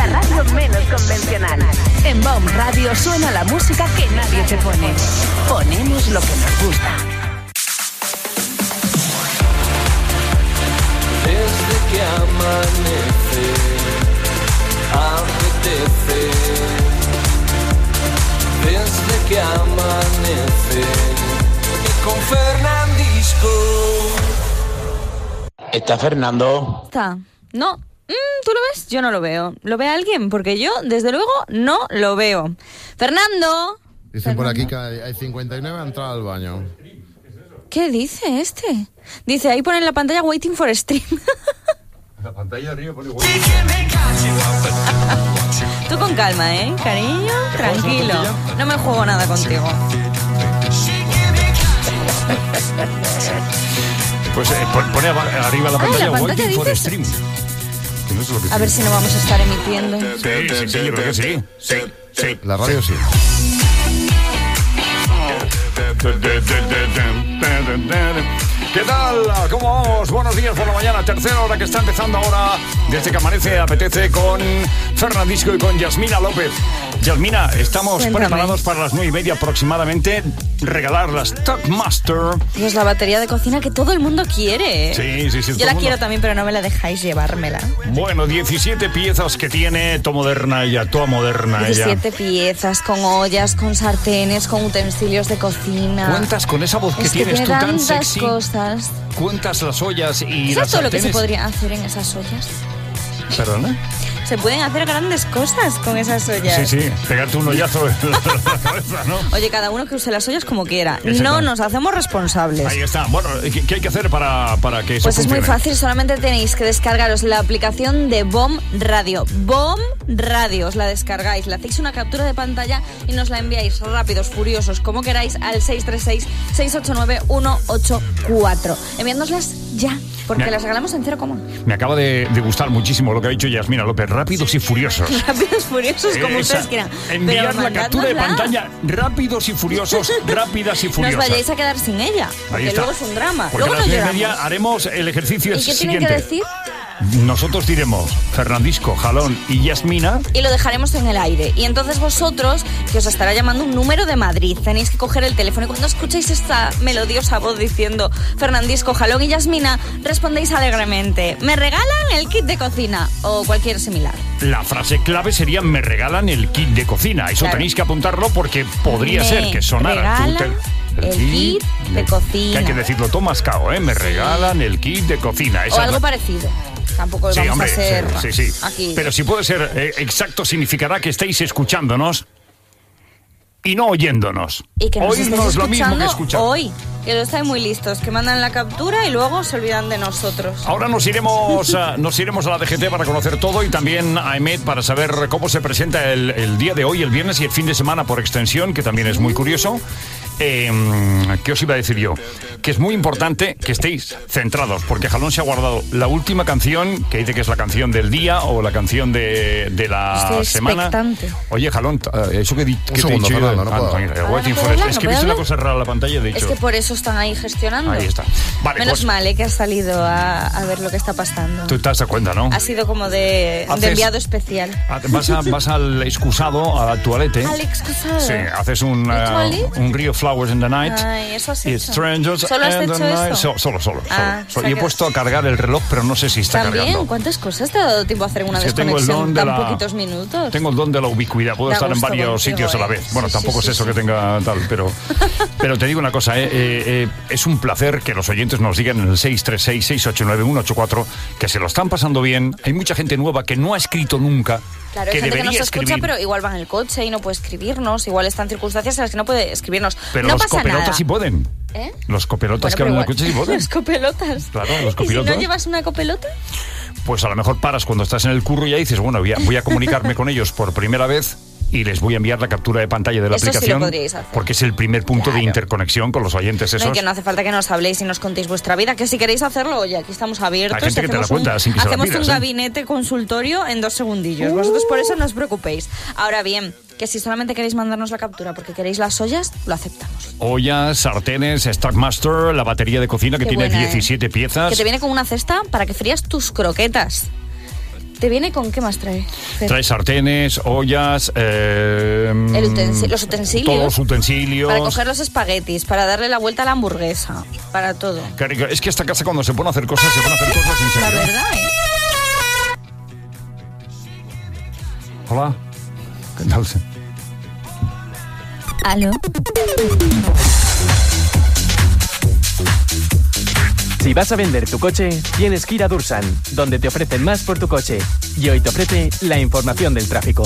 radio menos convencional. En BOM Radio suena la música que nadie te pone. Ponemos lo que nos gusta. Desde que amanece, apetece. Desde que amanece, y con Fernandisco. ¿Está Fernando? Está. No. ¿Tú lo ves? Yo no lo veo. ¿Lo ve alguien? Porque yo, desde luego, no lo veo. ¡Fernando! Dicen por aquí que hay 59 a entrar al baño. ¿Qué dice este? Dice, ahí pone en la pantalla Waiting for Stream. La pantalla de arriba pone waiting. Tú con calma, cariño, tranquilo. No me juego nada contigo. Pues pone arriba la pantalla Waiting for Stream. No sé lo que a ver si no vamos a estar emitiendo. Sí, yo creo que sí. Sí. La radio sí. ¿Qué tal? ¿Cómo vamos? Buenos días por la mañana, tercera hora que está empezando ahora. Desde que amanece, apetece con Fernandisco y con Yasmina López. Yasmina, estamos preparados para las 9:30 aproximadamente regalar la Stockmaster. Es la batería de cocina que todo el mundo quiere. Sí. Yo la quiero también, pero no me la dejáis llevármela. Bueno, 17 piezas que tiene, toda moderna ella, toda moderna 17 ella. piezas, con ollas, con sartenes, con utensilios de cocina. Cuentas con esa voz que es tienes que tú tan tantas sexy. Cosas. Cuentas las ollas y ¿sabes las todo lo que se sartenes? podría hacer en esas ollas? ¿Perdona? Se pueden hacer grandes cosas con esas ollas. Sí, pegarte un hoyazo en la cabeza, ¿no? Oye, cada uno que use las ollas como quiera. No nos hacemos responsables. Ahí está. Bueno, ¿qué hay que hacer para que eso Pues funcione? es muy fácil, solamente tenéis que descargaros la aplicación de BOM Radio. BOM Radio, os la descargáis, le hacéis una captura de pantalla y nos la enviáis rápidos, furiosos, como queráis, al 636-689-184. Enviádnoslas ya, porque las regalamos en 0, Me acaba de gustar muchísimo lo que ha dicho Yasmina López. Rápidos y furiosos. Rápidos, furiosos, como ustedes quieran. Enviar Pero la captura de mandádnosla. pantalla. Rápidos y furiosos, rápidas y No os furiosas. vayáis a quedar sin ella, porque luego es un drama. Porque Luego a las nos 9:30 lloramos. haremos el ejercicio ¿Y qué siguiente. tienen que decir? Nosotros diremos Fernandisco, Jalón y Yasmina. Y lo dejaremos en el aire. Y entonces vosotros, que os estará llamando un número de Madrid, tenéis que coger el teléfono y cuando escuchéis esta melodiosa voz diciendo Fernandisco, Jalón y Yasmina, respondéis alegremente: ¿me regalan el kit de cocina? O cualquier similar. La frase clave sería: me regalan el kit de cocina. Eso Claro. tenéis que apuntarlo porque podría ser que sonara. regalan el kit de cocina. Que hay que decirlo todo mascao, ¿eh? Me regalan el kit de cocina. O algo parecido. Tampoco Sí, vamos hombre, a ser sí. aquí. Pero si puede ser exacto, significará que estáis escuchándonos y no oyéndonos. Y que nos Hoy estéis no es lo mismo que escuchando escuchar. hoy. Que lo estáis muy listos, que mandan la captura y luego se olvidan de nosotros. Ahora nos iremos a la DGT para conocer todo y también a EMET para saber cómo se presenta el día de hoy, el viernes y el fin de semana por extensión, que también es muy curioso. ¿Qué os iba a decir yo? Que es muy importante que estéis centrados, porque Jalón se ha guardado la última canción, que dice que es la canción del día o la canción de la Estoy semana. expectante. Oye, Jalón, eso que te he segundo, dicho yo... Fernando, no puedo. Waiting ¿No for puedo it. hablar? Es ¿No que puedo viste una hablar? cosa rara en la pantalla, de hecho. Es que por eso están ahí gestionando. Ahí está. Vale, Menos pues, mal que has salido a ver lo que está pasando. tú te das cuenta, ¿no? Ha sido como de enviado especial. Vas al excusado, a la toilette. Al excusado. Sí, haces un Rio Flowers in the Night. Ay, eso has Y hecho. Strangers ¿Solo has in the hecho Night. eso? Solo. Ah, o sea Y he que- puesto a cargar el reloj, pero no sé si está ¿También? cargando. ¿Cuántas cosas te ha dado tiempo a hacer en una Es que tengo el desconexión don de tan la- poquitos minutos? Tengo el don de la ubicuidad, puedo Da estar en gusto varios contigo, sitios a la vez. Bueno, Sí, tampoco sí, es eso sí. que tenga tal, pero te digo una cosa, es un placer que los oyentes nos digan en el 636-689-184 que se lo están pasando bien. Hay mucha gente nueva que no ha escrito nunca, Claro, que hay gente que debería nos escucha, escribir. pero igual va en el coche y no puede escribirnos. Igual está en circunstancias en las que no puede escribirnos. Pero no los pasa copelotas nada. sí pueden. ¿Eh? Los copelotas Bueno, que pero hablan en el igual- coche sí pueden. Los copelotas. Claro, los ¿Y si copilotos. no llevas una copelota? Pues a lo mejor paras cuando estás en el curro y ya dices, bueno, voy a comunicarme con ellos por primera vez y les voy a enviar la captura de pantalla de la Eso sí lo aplicación, podríais hacer. porque es el primer punto de Claro. interconexión con los oyentes No, y esos. que no hace falta que nos habléis y nos contéis vuestra vida, que si queréis hacerlo, oye, aquí estamos abiertos. Hay gente que te la hacemos cuenta sin que se la hacemos pidas, un ¿eh? gabinete consultorio en 2 segundillos. Vosotros por eso no os preocupéis. Ahora bien, que si solamente queréis mandarnos la captura porque queréis las ollas, lo aceptamos. Ollas, sartenes, Stockmaster, la batería de cocina que Qué tiene buena, 17 piezas. Que te viene con una cesta para que frías tus croquetas. ¿Te viene con qué más trae? Trae sartenes, ollas, los utensilios. Todos los utensilios. Para coger los espaguetis, para darle la vuelta a la hamburguesa, para todo. Qué rico. Es que esta casa cuando se pone a hacer cosas, en serio. La verdad, Hola. ¿Qué tal? ¿Aló? Si vas a vender tu coche, tienes que ir a Dursan, donde te ofrecen más por tu coche. Y hoy te ofrece la información del tráfico.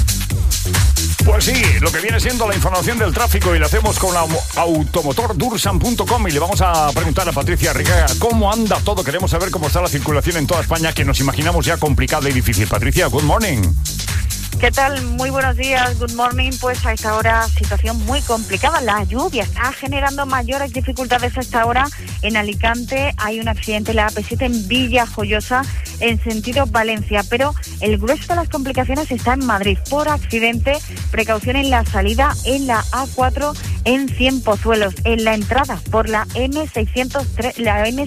Pues sí, lo que viene siendo la información del tráfico, y lo hacemos con automotordursan.com, y le vamos a preguntar a Patricia Riega cómo anda todo. Queremos saber cómo está la circulación en toda España, que nos imaginamos ya complicada y difícil. Patricia, good morning. ¿Qué tal? Muy buenos días, good morning. Pues a esta hora situación muy complicada. La lluvia está generando mayores dificultades a esta hora. En Alicante hay un accidente en la AP7 en Villajoyosa en sentido Valencia, pero el grueso de las complicaciones está en Madrid por accidente. Precaución en la salida en la A4 en Cienpozuelos, en la entrada por la N607,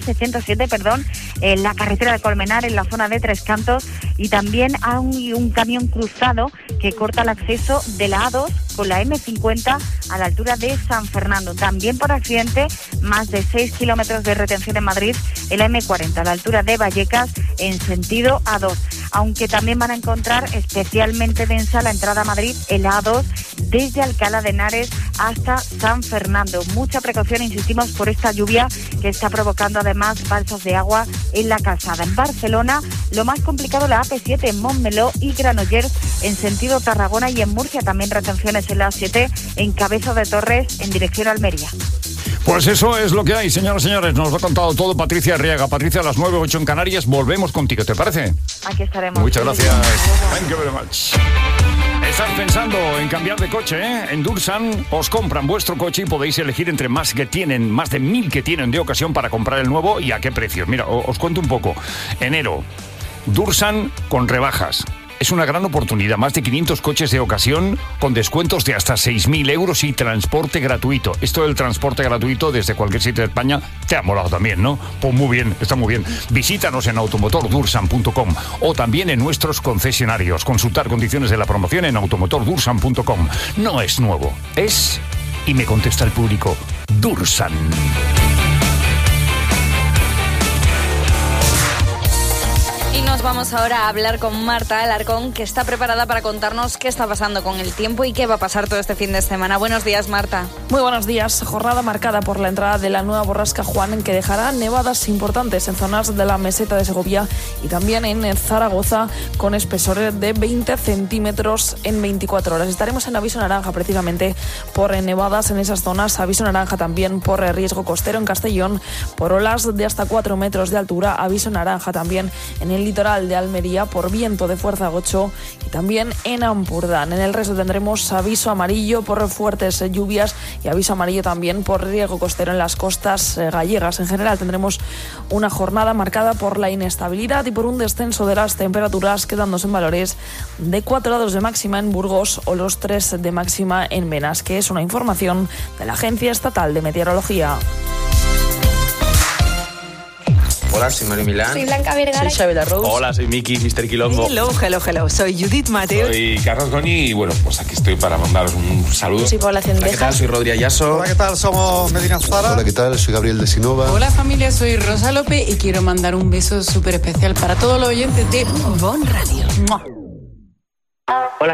en la carretera de Colmenar, en la zona de Tres Cantos, y también hay un camión cruzado que corta el acceso de la A2 con la M50 a la altura de San Fernando. También por accidente, más de 6 kilómetros de retención en Madrid en la M40 a la altura de Vallecas en sentido A2. Aunque también van a encontrar especialmente densa la entrada a Madrid en la A2 desde Alcalá de Henares hasta San Fernando. Mucha precaución, insistimos, por esta lluvia que está provocando además balsas de agua en la calzada. En Barcelona, lo más complicado, la AP7 en Montmeló y Granollers en sentido Tarragona, y en Murcia también retenciones en la A7 en Cabeza de Torres en dirección a Almería. Pues eso es lo que hay, señoras y señores. Nos lo ha contado todo Patricia Riega. Patricia, a las 9:08 en Canarias, volvemos contigo, ¿te parece? Aquí estaremos. Muchas gracias. Thank you very much. ¿Estás pensando en cambiar de coche? En Dursan os compran vuestro coche y podéis elegir entre más de 1.000 que tienen de ocasión para comprar el nuevo, y a qué precios. Mira, os cuento un poco. Enero, Dursan con rebajas. Es una gran oportunidad, más de 500 coches de ocasión con descuentos de hasta 6.000 euros y transporte gratuito. Esto del transporte gratuito desde cualquier sitio de España te ha molado también, ¿no? Pues muy bien, está muy bien. Visítanos en automotordursan.com o también en nuestros concesionarios. Consultar condiciones de la promoción en automotordursan.com. No es nuevo, es, y me contesta el público, Dursan. Y nos vamos ahora a hablar con Marta Alarcón, que está preparada para contarnos qué está pasando con el tiempo y qué va a pasar todo este fin de semana. Buenos días, Marta. Muy buenos días. Jornada marcada por la entrada de la nueva borrasca Juan, que dejará nevadas importantes en zonas de la meseta de Segovia y también en Zaragoza, con espesores de 20 centímetros en 24 horas. Estaremos en aviso naranja precisamente por nevadas en esas zonas. Aviso naranja también por riesgo costero en Castellón, por olas de hasta 4 metros de altura. Aviso naranja también en el litoral de Almería por viento de fuerza 8 y también en Ampurdán. En el resto tendremos aviso amarillo por fuertes lluvias y aviso amarillo también por riesgo costero en las costas gallegas. En general tendremos una jornada marcada por la inestabilidad y por un descenso de las temperaturas, quedándose en valores de 4 grados de máxima en Burgos o los 3 de máxima en Menas, que es una información de la Agencia Estatal de Meteorología. Hola, soy Mario Milán. Soy Blanca Vergara. Soy Xavier Rose. Hola, soy Miki, Mr. Quilombo. Hello. Soy Judith Mateo. Soy Carlos Goñi y bueno, pues aquí estoy para mandaros un saludo. Soy Población Hola, ¿qué tal? Soy Rodri Ayaso. Hola, ¿qué tal? Somos Medina Zara. Hola, ¿qué tal? Soy Gabriel de Sinova. Hola, familia, soy Rosa López y quiero mandar un beso súper especial para todos los oyentes de Bon Radio. ¡Mua! Hola,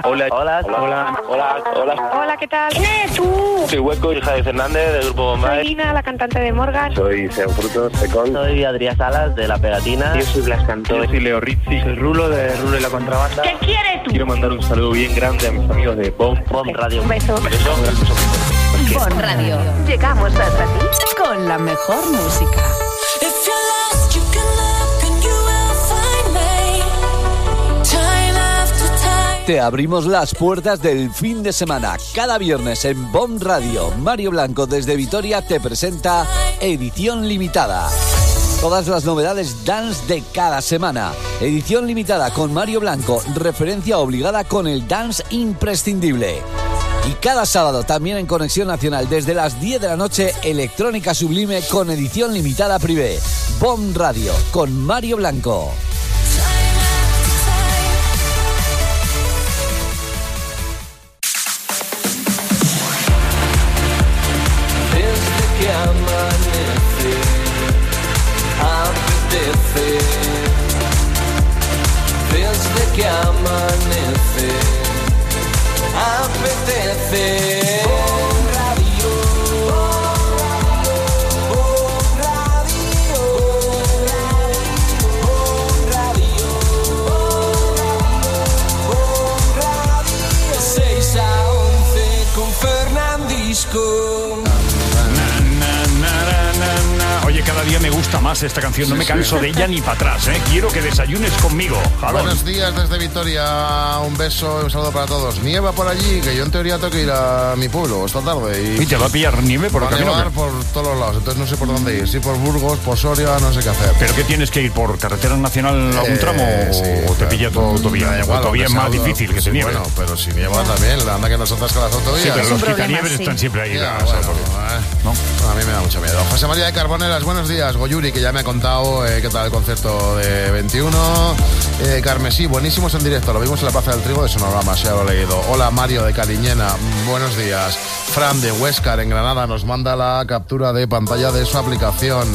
¿qué tal? ¿Quién eres tú? Soy Hueco, hija de Fernández, del grupo Bombay. Soy Lina, la cantante de Morgan. Soy Sean Frutos, Secón. Soy Adrián Salas, de La Pegatina. Yo soy Blas Cantó. Yo soy Leo Rizzi. Soy Rulo, de Rulo y la Contrabanda. ¿Qué quieres tú? Quiero mandar un saludo bien grande a mis amigos de Bon Radio. Un beso. Bon Radio. Llegamos hasta ti con la mejor música. Te abrimos las puertas del fin de semana. Cada viernes en Bon Radio, Mario Blanco desde Vitoria te presenta Edición Limitada. Todas las novedades dance de cada semana. Edición Limitada con Mario Blanco, referencia obligada con el dance imprescindible. Y cada sábado también en Conexión Nacional desde las 10 de la noche, Electrónica Sublime con Edición Limitada Privé. Bon Radio con Mario Blanco. FM. Oye, cada día me gusta más esta canción, no me canso de ella ni para atrás, ¿eh? Quiero que desayunes conmigo. Jalón. Buenos días desde Vitoria, un beso y un saludo para todos. Nieva por allí, que yo en teoría tengo que ir a mi pueblo esta tarde. ¿Y te va a pillar nieve por el camino? Va a nevar por todos los lados, entonces no sé por dónde ir. Si por Burgos, por Soria, no sé qué hacer. ¿Pero qué tienes que ir? ¿Por carretera nacional algún tramo o te pilla todo autovía? Autovía es más difícil que se nieve. Bueno, pero si nieva también, anda que nos atasca las autovías. Sí, pero los quitanieves están siempre ahí. ¿No? A mí me da mucho miedo. José María de Carboneras, buenos días. Goyuri, que ya me ha contado qué tal el concierto de 21. Carmesí, buenísimos en directo. Lo vimos en la Plaza del Trigo de Sonorama, ya lo he leído. Hola, Mario de Cariñena, buenos días. Fran de Huéscar, en Granada, nos manda la captura de pantalla de su aplicación.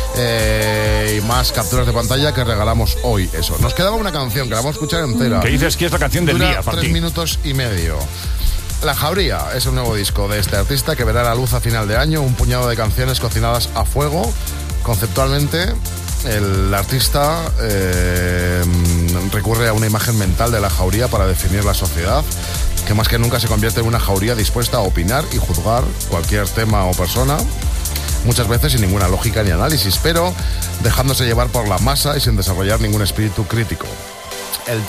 Y más capturas de pantalla que regalamos hoy. Eso. Nos quedaba una canción que la vamos a escuchar entera. ¿Qué dices que es la canción del día? 3 minutos y medio. La Jauría es un nuevo disco de este artista que verá la luz a final de año, un puñado de canciones cocinadas a fuego. Conceptualmente, el artista recurre a una imagen mental de la jauría para definir la sociedad, que más que nunca se convierte en una jauría dispuesta a opinar y juzgar cualquier tema o persona, muchas veces sin ninguna lógica ni análisis, pero dejándose llevar por la masa y sin desarrollar ningún espíritu crítico. El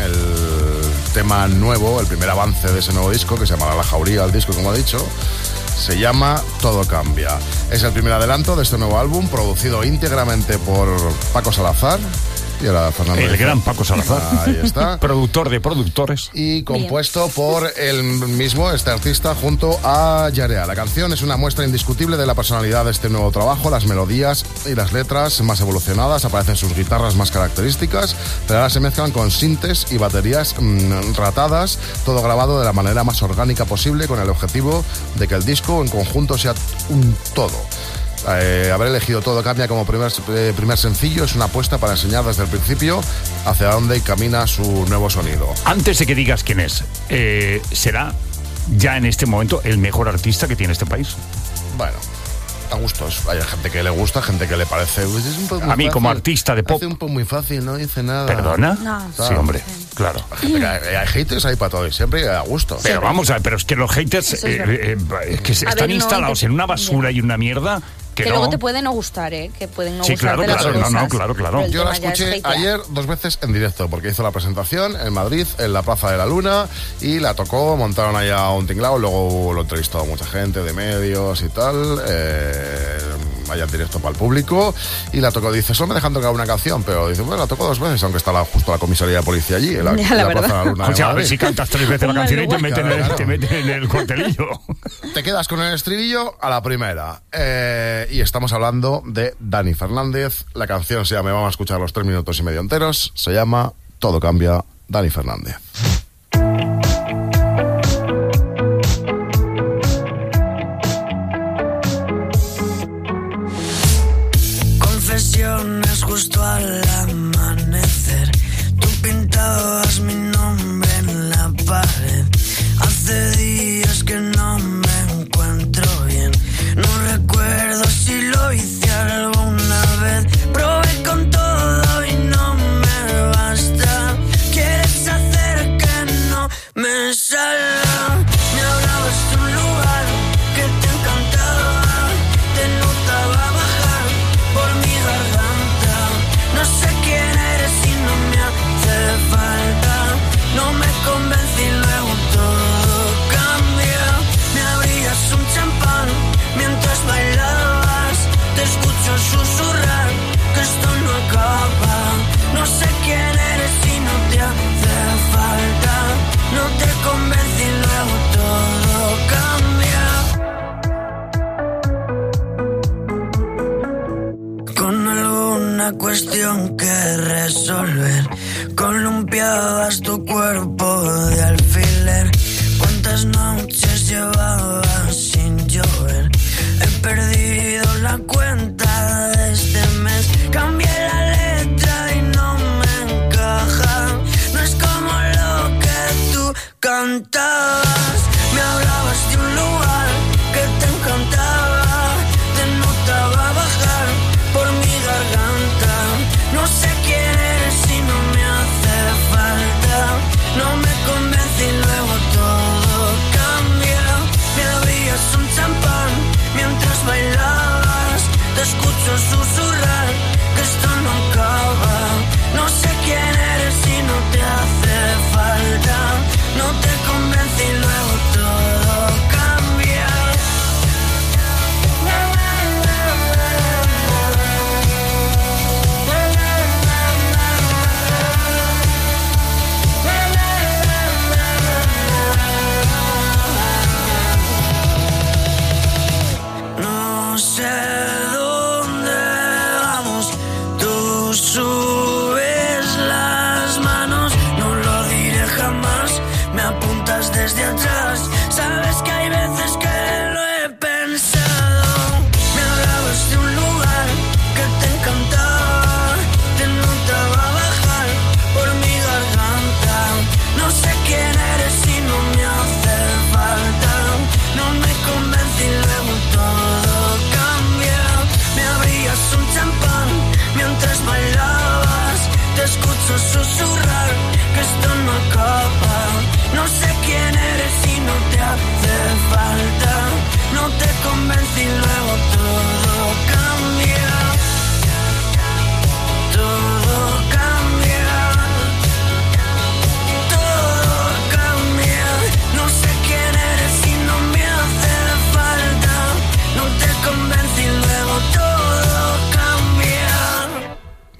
tema nuevo, el primer avance de ese nuevo disco, que se llamará La Jauría, el disco, como he dicho, se llama Todo Cambia. Es el primer adelanto de este nuevo álbum, producido íntegramente por Paco Salazar. Y ahora Fernando. El gran Paco Salazar. Ahí está. Productor de productores. Y compuesto por el mismo, este artista, junto a Yarea. La canción es una muestra indiscutible de la personalidad de este nuevo trabajo. Las melodías y las letras más evolucionadas, aparecen sus guitarras más características, pero ahora se mezclan con sintes y baterías ratadas, todo grabado de la manera más orgánica posible, con el objetivo de que el disco en conjunto sea un todo. Haber elegido Todo Cambia como primer sencillo es una apuesta para enseñar desde el principio hacia dónde camina su nuevo sonido. Antes de que digas quién es, ¿será ya en este momento el mejor artista que tiene este país? Bueno, a gustos. Hay gente que le gusta, gente que le parece... Pues es un poco muy a mí fácil. Como artista de pop... Hace un poco muy fácil, no dice nada. ¿Perdona? No. Sí, hombre, claro. Hay haters ahí para todo y siempre a gusto. Pero vamos a ver, pero es que los haters que están instalados en una basura y una mierda... Que luego te puede no gustar, que pueden no sí, gustarte claro, las cosas. Claro. Yo la escuché ayer 2 veces en directo, porque hizo la presentación en Madrid, en la Plaza de la Luna, y la tocó, montaron allá un tinglado, luego lo entrevistó a mucha gente de medios y tal, allá en directo para el público, y la tocó, dice, solo me dejan tocar una canción, pero dice, bueno, la tocó 2 veces, aunque está justo la comisaría de policía allí, en la Plaza de la Luna. O sea, a ver si cantas 3 veces la canción y te meten en el cuartelillo. Te quedas con el estribillo a la primera. Y estamos hablando de Dani Fernández. La canción se llama, vamos a escuchar los 3 minutos y medio enteros, se llama Todo Cambia, Dani Fernández. Confesiones justo al amanecer, tú pintabas mi nombre en la pared. Hace días que no me encuentro bien, no recuerdo si lo hice alguna vez. Probé con todo y no me basta. Quieres hacer que no me salga. Me hablabas de un lugar que te encantaba, te notaba bajar por mi garganta. No sé quién eres y no me hace falta. No me convencí y luego todo cambia. Me abrías un champán mientras bailabas. Te escucho susurrar que esto no acaba. No sé quién eres y no te hace falta. No te convencí y luego todo cambia. Con alguna cuestión que resolver, columpiabas tu cuerpo de alfiler. ¿Cuántas noches llevabas sin llover? He perdido la cuenta de este mes. Cambié la letra y no me encaja. No es como lo que tú cantabas. Me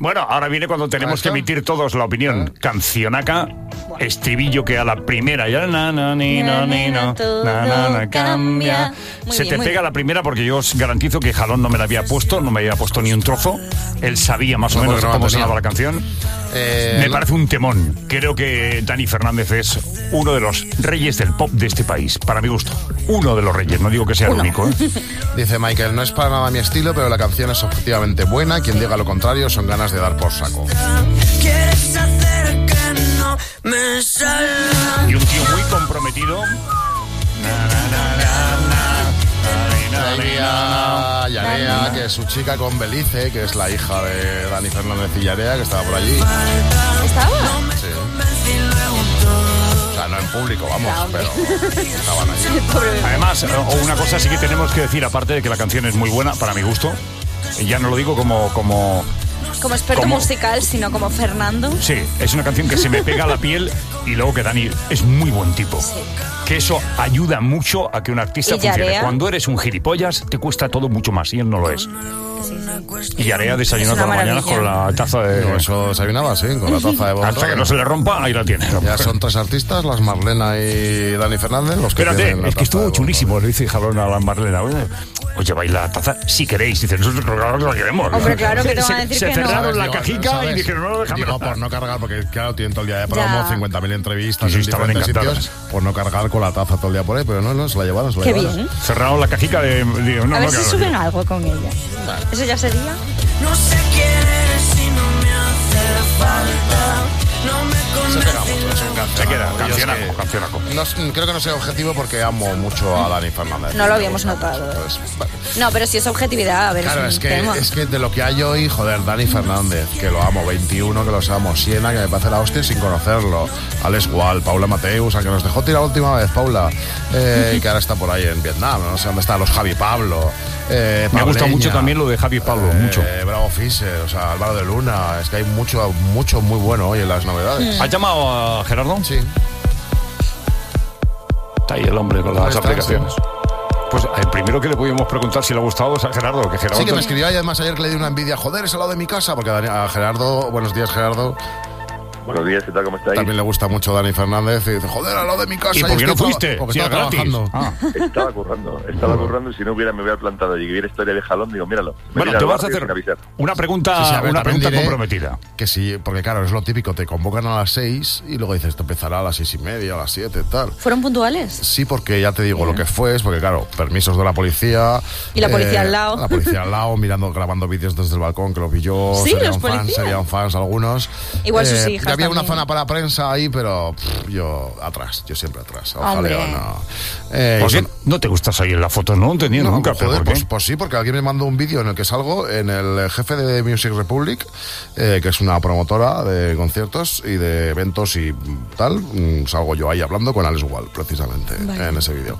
Bueno, ahora viene cuando tenemos que emitir todos la opinión. Cancionaca, estribillo que a la primera ya cambia. Se te pega la primera porque yo os garantizo que Jalón no me la había puesto, no me había puesto ni un trozo. Él sabía más o menos cómo sonaba la canción. Me parece un temón. Creo que Dani Fernández es uno de los reyes del pop de este país, para mi gusto. Uno de los reyes, no digo que sea el único. Dice Michael, no es para nada mi estilo, pero la canción es objetivamente buena. Quien diga lo contrario son ganas de dar por saco. Quieres hacer que no me salga. Y un tío muy comprometido. Yarea, que es su chica con Belice, que es la hija de Dani Fernández y Yarea, que estaba por allí. ¿Estaba? Sí. O sea, no en público, vamos, pero estaban allí. Además, una cosa sí que tenemos que decir, aparte de que la canción es muy buena, para mi gusto, ya no lo digo como experto musical, sino como Fernando. Sí, es una canción que se me pega a la piel y luego que Dani es muy buen tipo. Sí. Que eso ayuda mucho a que un artista funcione. Yarea? Cuando eres un gilipollas, te cuesta todo mucho más y él no lo es. Y Yarea desayuna todas las mañanas con la taza de... No, eso desayunaba, sí, con la taza de Bon. Hasta que no se le rompa, ahí la tiene. Ya son 3 artistas, las Marlena y Dani Fernández, los que Espérate, es que estuvo chulísimo, le dice Jalón a la Marlena. Os lleváis la taza si queréis. Dice, nosotros claro que la queremos. Hombre, claro que te van a decir que no. Se cerraron la cajica y dijeron, no, déjame. Digo, por no cargar, porque claro, tienen todo el día de promo, 50.000 entrevistas en diferentes sitios, por no cargar con la taza todo el día por ahí, pero no, se la llevaron. Qué bien. Cerraron la cajica de... a ver si suben algo con ella. Vale. Eso ya sería... No sé quién eres y no me hace falta. No me se pega mucho, es un cancionaco. Se queda, cancionaco. No, creo que no sea objetivo porque amo mucho a Dani Fernández. No lo habíamos notado. Pues, vale. No, pero si es objetividad, a ver. Claro, es que de lo que hay hoy, joder, Dani Fernández, que lo amo, 21, que los amo, Siena, que me parece la hostia sin conocerlo, Alex Gual, Paula Mateus, a que nos dejó tirar la última vez, Paula, que ahora está por ahí en Vietnam, no sé dónde están los Javi Pablo. Me gusta mucho también lo de Javi Pablo, mucho. Bravo Fischer, o sea, Álvaro de Luna, es que hay mucho muy bueno hoy en las novedades. ¿Has llamado a Gerardo? Sí. Está ahí el hombre con las aplicaciones. Sí. Pues el primero que le podíamos preguntar si le ha gustado es a Gerardo. Que Gerardo sí, que me escribió y además ayer que le di una envidia. Joder, es al lado de mi casa, porque a Gerardo, buenos días Gerardo. Buenos días, ¿qué tal? ¿Cómo estáis? También le gusta mucho Dani Fernández y dice, joder, al lado de mi casa. ¿Y por qué no fuiste? Porque estaba trabajando. Estaba currando y si no me hubiera plantado y que hubiera historia de Jalón, digo, míralo. Bueno, te vas a hacer una pregunta, una pregunta comprometida. Que sí, porque claro, es lo típico, te convocan a las 6 y luego dices, te empezará a las 6:30, a las 7, tal. ¿Fueron puntuales? Sí, porque ya te digo lo que fue, es porque claro, permisos de la policía. Y la policía al lado. La policía al lado, grabando vídeos desde el balcón, que lo pilló. Sí, los policías. Serían fans algunos. Igual sus hijas. Ya había también. una zona para prensa ahí, pero yo siempre atrás. Ojalá no. ¿Por qué no te gusta salir en la foto? No entendí nunca. Joder, pues sí, porque alguien me mandó un vídeo en el que salgo en el jefe de Music Republic, que es una promotora de conciertos y de eventos y tal. Salgo yo ahí hablando con Alex Gual, precisamente, en ese vídeo.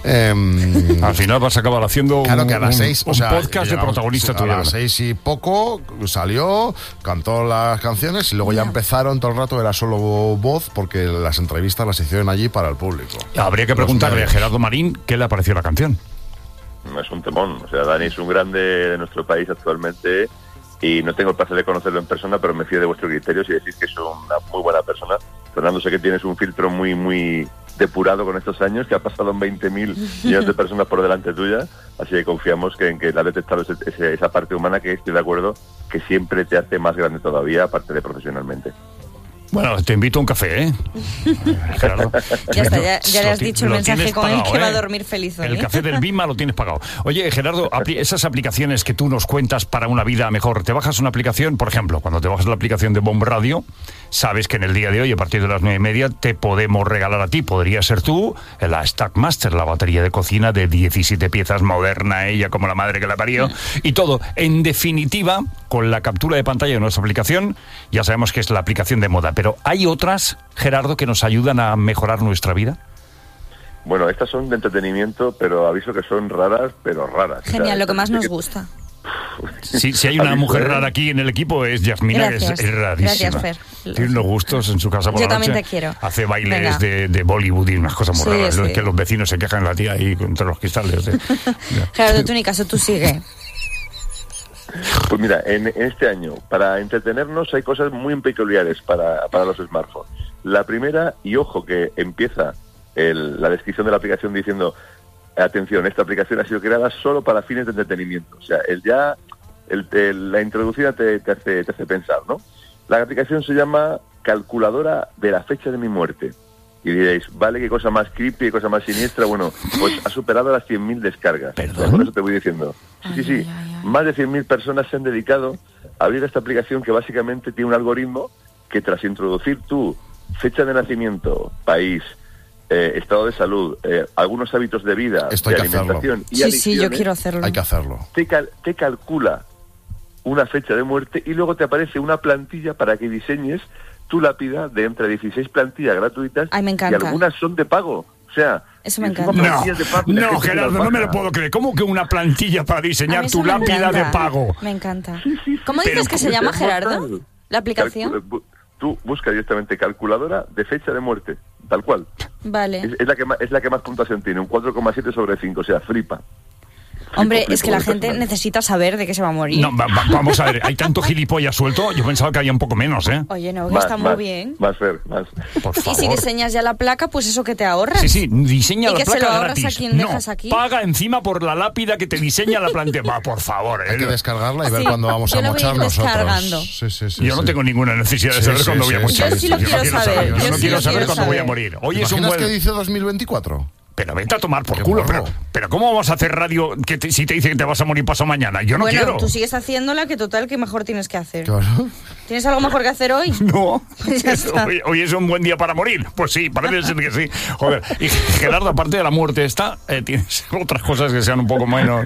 Al final vas a acabar haciendo claro que a las 6, un podcast de protagonista tuyo. A las 6 y poco salió, cantó las canciones y luego ya empezaron todo el rato, era solo voz, porque las entrevistas las hicieron allí para el público. Habría que preguntarle a Gerardo Marín qué le pareció la canción. Es un temón, o sea, Dani es un grande de nuestro país actualmente y no tengo el placer de conocerlo en persona, pero me fío de vuestros criterios y decís que es una muy buena persona. Fernando, sé que tienes un filtro muy depurado con estos años, que ha pasado 20.000 millones de personas por delante tuya, así que confiamos en que le ha detectado esa parte humana que estoy de acuerdo, que siempre te hace más grande todavía, aparte de profesionalmente. Bueno, te invito a un café, ¿eh? Gerardo. Ya está, ya le has dicho el mensaje con él que va a dormir feliz hoy. El café del Bima lo tienes pagado. Oye, Gerardo, esas aplicaciones que tú nos cuentas para una vida mejor, ¿te bajas una aplicación? Por ejemplo, cuando te bajas la aplicación de Bomb Radio, sabes que en el día de hoy, a partir de las 9:30, te podemos regalar a ti, podría ser tú, la Stackmaster, la batería de cocina de 17 piezas, moderna, ella como la madre que la parió, y todo. En definitiva, con la captura de pantalla de nuestra aplicación, ya sabemos que es la aplicación de moda. Pero ¿hay otras, Gerardo, que nos ayudan a mejorar nuestra vida? Bueno, estas son de entretenimiento, pero aviso que son raras, pero raras. Genial, o sea, lo que más nos gusta. Si hay una mujer rara aquí en el equipo es Yasmina, que es rarísima. Gracias, Fer. Tiene unos gustos en su casa por Yo la noche. Yo también te quiero. Hace bailes de Bollywood y unas cosas muy raras. Sí. Que los vecinos se quejan la tía ahí contra los cristales. Gerardo, tú ni caso, tú sigue. Pues mira, en este año, para entretenernos hay cosas muy peculiares para los smartphones. La primera, y ojo que empieza la descripción de la aplicación diciendo, atención, esta aplicación ha sido creada solo para fines de entretenimiento. O sea, la introducción te hace pensar, ¿no? La aplicación se llama Calculadora de la fecha de mi muerte. Y diréis, vale, qué cosa más creepy, qué cosa más siniestra. Bueno, pues ha superado las 100.000 descargas. ¿Perdón? Por eso te voy diciendo. Sí. Más de 100.000 personas se han dedicado a abrir esta aplicación que básicamente tiene un algoritmo que tras introducir tu fecha de nacimiento, país, estado de salud, algunos hábitos de vida, de alimentación y adicciones, sí, yo quiero hacerlo. Hay que hacerlo. Te calcula una fecha de muerte y luego te aparece una plantilla para que diseñes tu lápida de entre 16 plantillas gratuitas. Ay, me encanta. Y algunas son de pago. O sea, eso me encanta. No, Gerardo, no me lo puedo creer. ¿Cómo que una plantilla para diseñar tu lápida de pago? Me encanta. Sí. ¿Cómo dices que se llama, Gerardo? ¿La aplicación? Tú busca directamente calculadora de fecha de muerte, tal cual. Vale. Es la que más puntuación tiene, un 4,7 sobre 5, o sea, flipa. Hombre, es que la gente necesita saber de qué se va a morir. No, vamos a ver, hay tanto gilipollas suelto, yo pensaba que había un poco menos, ¿eh? Oye, no, que está muy bien. Más. Por favor. Y si diseñas ya la placa, pues eso que te ahorras. Sí, diseña la placa gratis. Y que se lo ahorras a quien dejas aquí. Paga encima por la lápida que te diseña la plantilla. Va, por favor. Hay que descargarla y ver cuándo vamos a mochar nosotros. Sí, yo no tengo ninguna necesidad de saber cuándo voy a mochar. Yo sí lo quiero saber. Yo no quiero saber cuándo voy a morir. Oye, ¿te imaginas que dice 2024? Pero vete a tomar por culo. Pero ¿cómo vamos a hacer radio si te dice que te vas a morir pasado mañana? Yo no quiero. Bueno, tú sigues haciéndola, que total, que mejor tienes que hacer. Claro. ¿Tienes algo mejor que hacer hoy? No. Pues ya está. Hoy es un buen día para morir. Pues sí, parece ser que sí. Joder. Y Gerardo, aparte de la muerte esta, tienes otras cosas que sean un poco menos...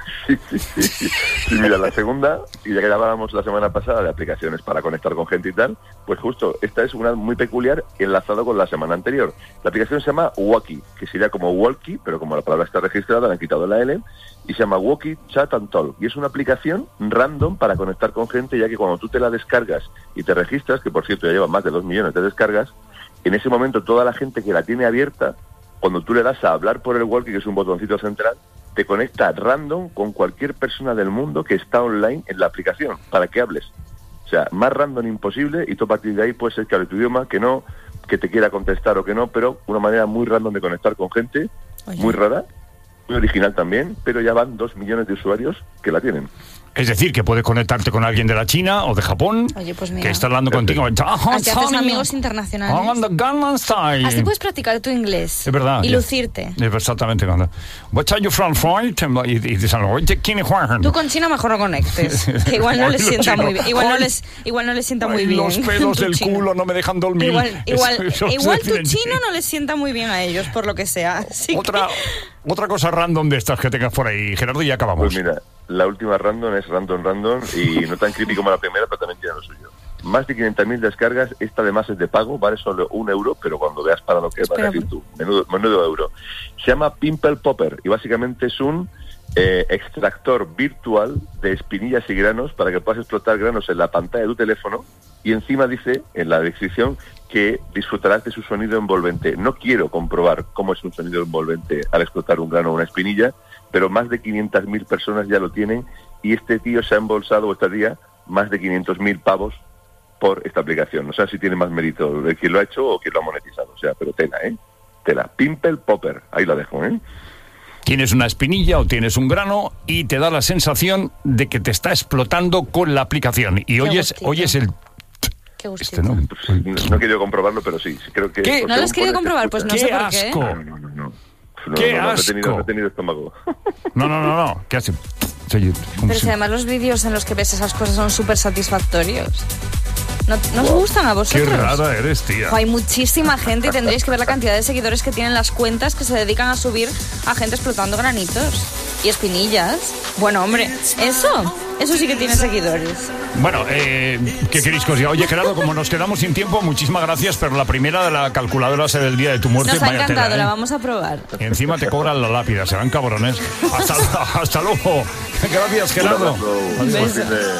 Sí, mira, la segunda, y ya que hablábamos la semana pasada de aplicaciones para conectar con gente y tal, pues justo, esta es una muy peculiar enlazado con la semana anterior. La aplicación se llama Walkie, que sería como Walkie, pero como la palabra está registrada, le han quitado la L, y se llama Walkie Chat and Talk, y es una aplicación random para conectar con gente, ya que cuando tú te la descargas y te registras, que por cierto ya lleva más de 2 millones de descargas, en ese momento toda la gente que la tiene abierta, cuando tú le das a hablar por el Walkie, que es un botoncito central, te conecta random con cualquier persona del mundo que está online en la aplicación, para que hables. O sea, más random imposible, y tú a partir de ahí puede ser que hable tu idioma, que no, que te quiera contestar o que no, pero una manera muy random de conectar con gente, muy rara, muy original también, pero ya van 2 millones de usuarios que la tienen. Es decir, que puedes conectarte con alguien de la China o de Japón. Oye, pues mira, que está hablando contigo. Así haces amigos internacionales. Así puedes practicar tu inglés. Es verdad. Y lucirte. Exactamente. What are you from? Y dicen, ¿quién es Juan? Tú con China mejor no conectes. Que igual no les sienta muy bien. Igual no les sienta muy bien. Los pelos del culo no me dejan dormir. Igual tu chino no les sienta muy bien a ellos, por lo que sea. Así otra cosa random de estas que tengas por ahí, Gerardo, y ya acabamos. Pues mira, la última random es random y no tan creepy como la primera, pero también tiene lo suyo. Más de 500.000 descargas, esta además es de pago, vale solo €1, pero cuando veas para lo que es, vas a decir tú, menudo euro. Se llama Pimple Popper y básicamente es un extractor virtual de espinillas y granos para que puedas explotar granos en la pantalla de tu teléfono, y encima dice en la descripción que disfrutarás de su sonido envolvente. No quiero comprobar cómo es un sonido envolvente al explotar un grano o una espinilla, pero más de 500.000 personas ya lo tienen, y este tío se ha embolsado esta día más de 500.000 pavos por esta aplicación. No sé si tiene más mérito de quien lo ha hecho o quien lo ha monetizado. O sea, pero tela, tela. Pimple Popper, ahí la dejo, Tienes una espinilla o tienes un grano y te da la sensación de que te está explotando con la aplicación. Y oyes el... Qué gustito. No he querido comprobarlo, pero sí. Creo que ¿Qué? ¿No lo has querido comprobar? Pues no sé por qué. ¡Qué asco! No, ¡Qué asco! No he tenido estómago. No. ¿Qué hace? Pero si además los vídeos en los que ves esas cosas son súper satisfactorios. ¿No os gustan a vosotros? Qué rara eres, tía. Hay muchísima gente y tendréis que ver la cantidad de seguidores que tienen las cuentas que se dedican a subir a gente explotando granitos y espinillas. Bueno, hombre, eso sí que tiene seguidores. Bueno, ¿qué queréis que os diga? Oye, Gerardo, como nos quedamos sin tiempo, muchísimas gracias, pero la primera de la calculadora será el día de tu muerte. Nos ha encantado, la vamos a probar. Y encima te cobran la lápida, serán cabrones. Hasta luego. Gracias, Gerardo. Adiós.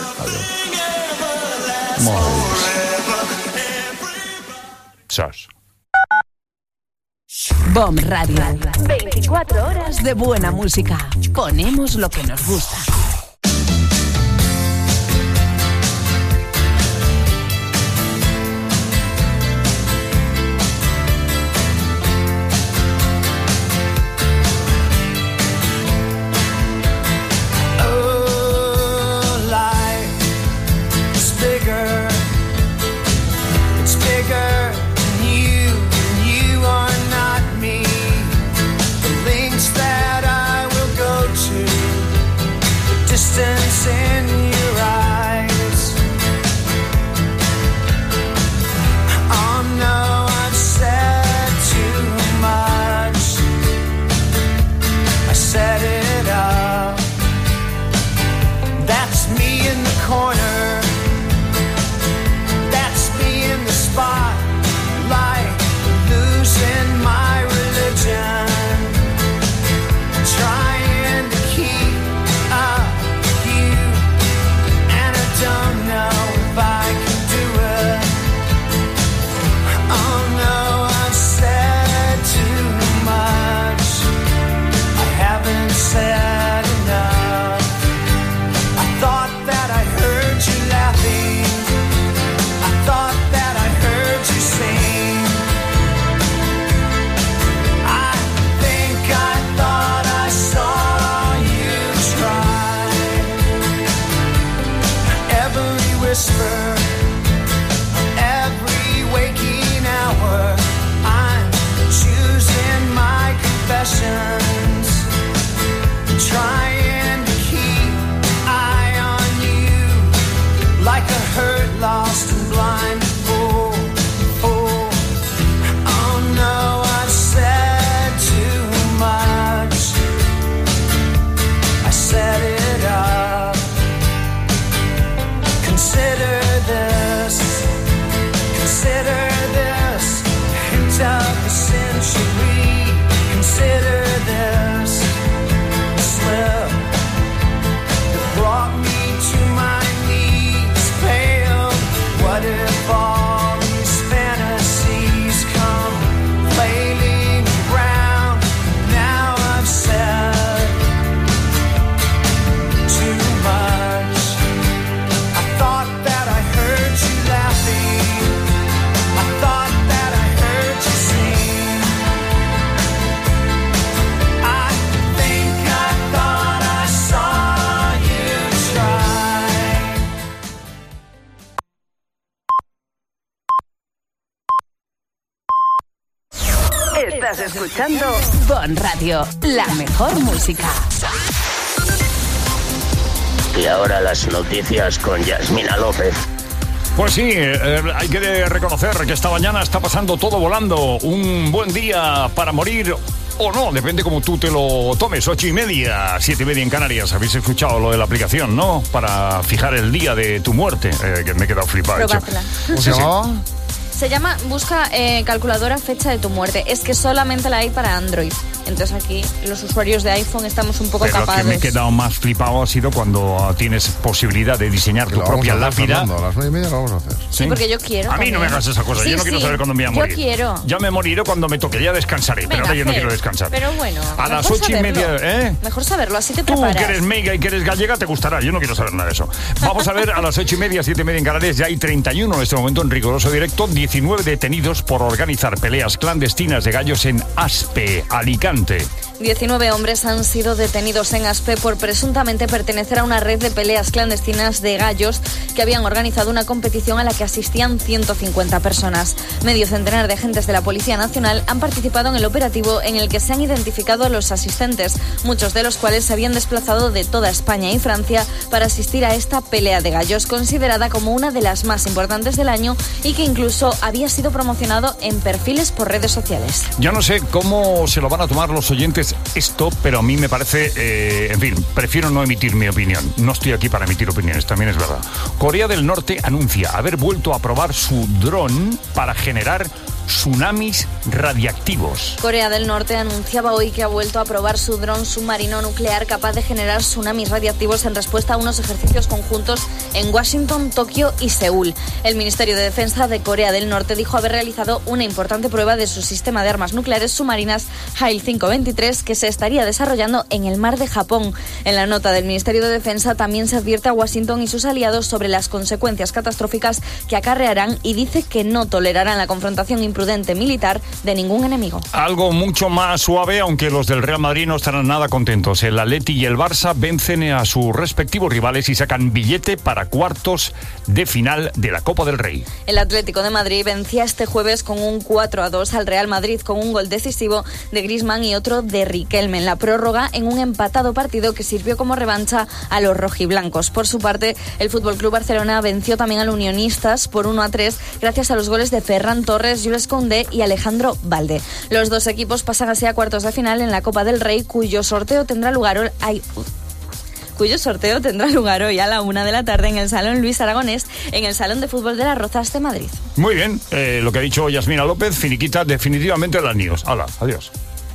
Sas. BOM Radio. 24 horas de buena música. Ponemos lo que nos gusta. the century. Consider this slip that brought me to my knees, pale. What if all these fantasies come flailing around? Now I've said too much. I thought that I heard you laughing. I thought that I heard you sing. I think I thought I saw you try. Estás escuchando Bon Radio, la mejor música. Y ahora las noticias con Yasmina López. Pues sí, hay que reconocer que esta mañana está pasando todo volando. Un buen día para morir o no, depende como tú te lo tomes. 8:30, 7:30 en Canarias. Habéis escuchado lo de la aplicación, ¿no? Para fijar el día de tu muerte, que me he quedado flipado. Probadla. ¿Cómo se llamaba? Se llama Busca calculadora fecha de tu muerte. Es que solamente la hay para Android. Entonces aquí los usuarios de iPhone estamos un poco Pero tapados. lo que me he quedado más flipado ha sido cuando tienes posibilidad de diseñar tu propia lápida. A las 9:30 lo vamos a hacer. Sí, porque yo quiero. A mí no me hagas esa cosa. Sí, yo no quiero saber cuándo me voy a morir. Yo quiero. Ya me moriré cuando me toque. Ya descansaré. Pero ahora yo no quiero descansar. Pero bueno. A las mejor 8:30, saberlo. Mejor saberlo, así te Tú preparas. que eres mega y que eres gallega te gustará. Yo no quiero saber nada de eso. Vamos a ver a las 8:30, 7:30 en Canarias. Ya hay 31 en este momento en riguroso directo. 19 detenidos por organizar peleas clandestinas de gallos en Aspe, Alicante. 19 hombres han sido detenidos en Aspe por presuntamente pertenecer a una red de peleas clandestinas de gallos que habían organizado una competición a la que asistían 150 personas. Medio centenar de agentes de la Policía Nacional han participado en el operativo en el que se han identificado a los asistentes, muchos de los cuales se habían desplazado de toda España y Francia para asistir a esta pelea de gallos, considerada como una de las más importantes del año y que incluso había sido promocionado en perfiles por redes sociales. Yo no sé cómo se lo van a tomar los oyentes esto, pero a mí me parece, en fin, prefiero no emitir mi opinión. No estoy aquí para emitir opiniones, también es verdad. Corea del Norte anuncia haber vuelto a probar su dron para generar tsunamis radiactivos. Corea del Norte anunciaba hoy que ha vuelto a probar su dron submarino nuclear capaz de generar tsunamis radiactivos en respuesta a unos ejercicios conjuntos en Washington, Tokio y Seúl. El Ministerio de Defensa de Corea del Norte dijo haber realizado una importante prueba de su sistema de armas nucleares submarinas HAL 523 que se estaría desarrollando en el mar de Japón. En la nota del Ministerio de Defensa también se advierte a Washington y sus aliados sobre las consecuencias catastróficas que acarrearán y dice que no tolerarán la confrontación imprudente militar de ningún enemigo. Algo mucho más suave, aunque los del Real Madrid no estarán nada contentos. El Atleti y el Barça vencen a sus respectivos rivales y sacan billete para cuartos de final de la Copa del Rey. El Atlético de Madrid vencía este jueves con un 4-2 al Real Madrid con un gol decisivo de Griezmann y otro de Riquelme en la prórroga en un empatado partido que sirvió como revancha a los rojiblancos. Por su parte, el FC Barcelona venció también al Unionistas por 1-3 gracias a los goles de Ferran Torres, Jules Koundé y Alejandro Balde. Los dos equipos pasan así a cuartos de final en la Copa del Rey, cuyo sorteo tendrá lugar hoy a la 1 de la tarde en el Salón Luis Aragonés, en el Salón de Fútbol de las Rozas de Madrid. Muy bien, lo que ha dicho Yasmina López finiquita definitivamente las news. Hala, adiós.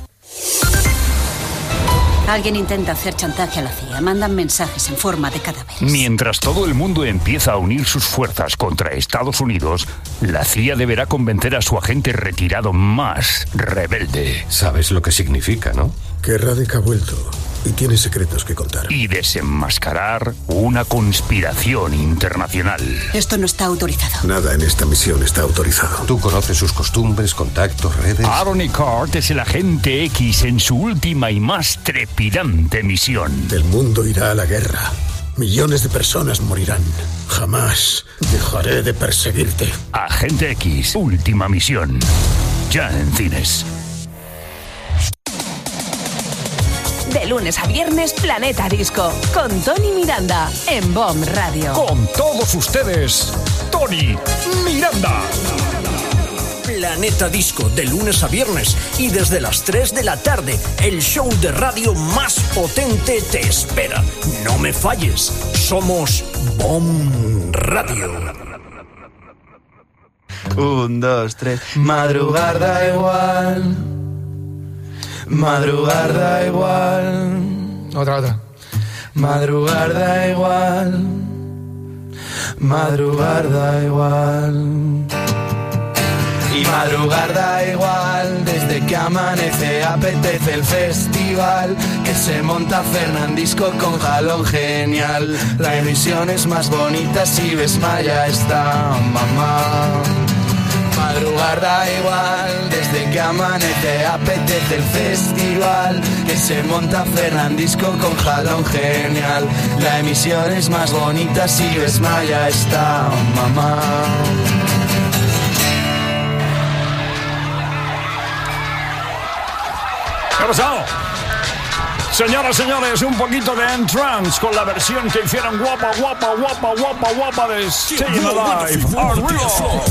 Alguien intenta hacer chantaje a la CIA. Mandan mensajes en forma de cadáveres. Mientras todo el mundo empieza a unir sus fuerzas contra Estados Unidos, la CIA deberá convencer a su agente retirado más rebelde. Sabes lo que significa, ¿no? Que Radek ha vuelto y tiene secretos que contar. Y desenmascarar una conspiración internacional. Esto no está autorizado. Nada en esta misión está autorizado. Tú conoces sus costumbres, contactos, redes. Aaron Eckhart es el agente X en su última y más trepidante misión. El mundo irá a la guerra. Millones de personas morirán. Jamás dejaré de perseguirte. Agente X, última misión. Ya en cines. De lunes a viernes, Planeta Disco, con Tony Miranda, en BOM Radio. Con todos ustedes, Tony Miranda. Planeta Disco, de lunes a viernes y desde las 3 de la tarde, el show de radio más potente te espera. No me falles, somos BOM Radio. 1, 2, 3. Madrugar da igual. Madrugar da igual. Otra. Madrugar da igual. Madrugar da igual. Y madrugar da igual, desde que amanece apetece el festival que se monta Fernandisco con jalón genial. La emisión es más bonita si ves Maya está mamá. Madrugar da igual, desde que amanece apetece el festival que se monta Fernandisco con jalón genial. La emisión es más bonita si ves Maya está mamá. ¿Qué ha pasado? Señoras, señores, un poquito de Entrance con la versión que hicieron guapa de Staying Alive. Unreal.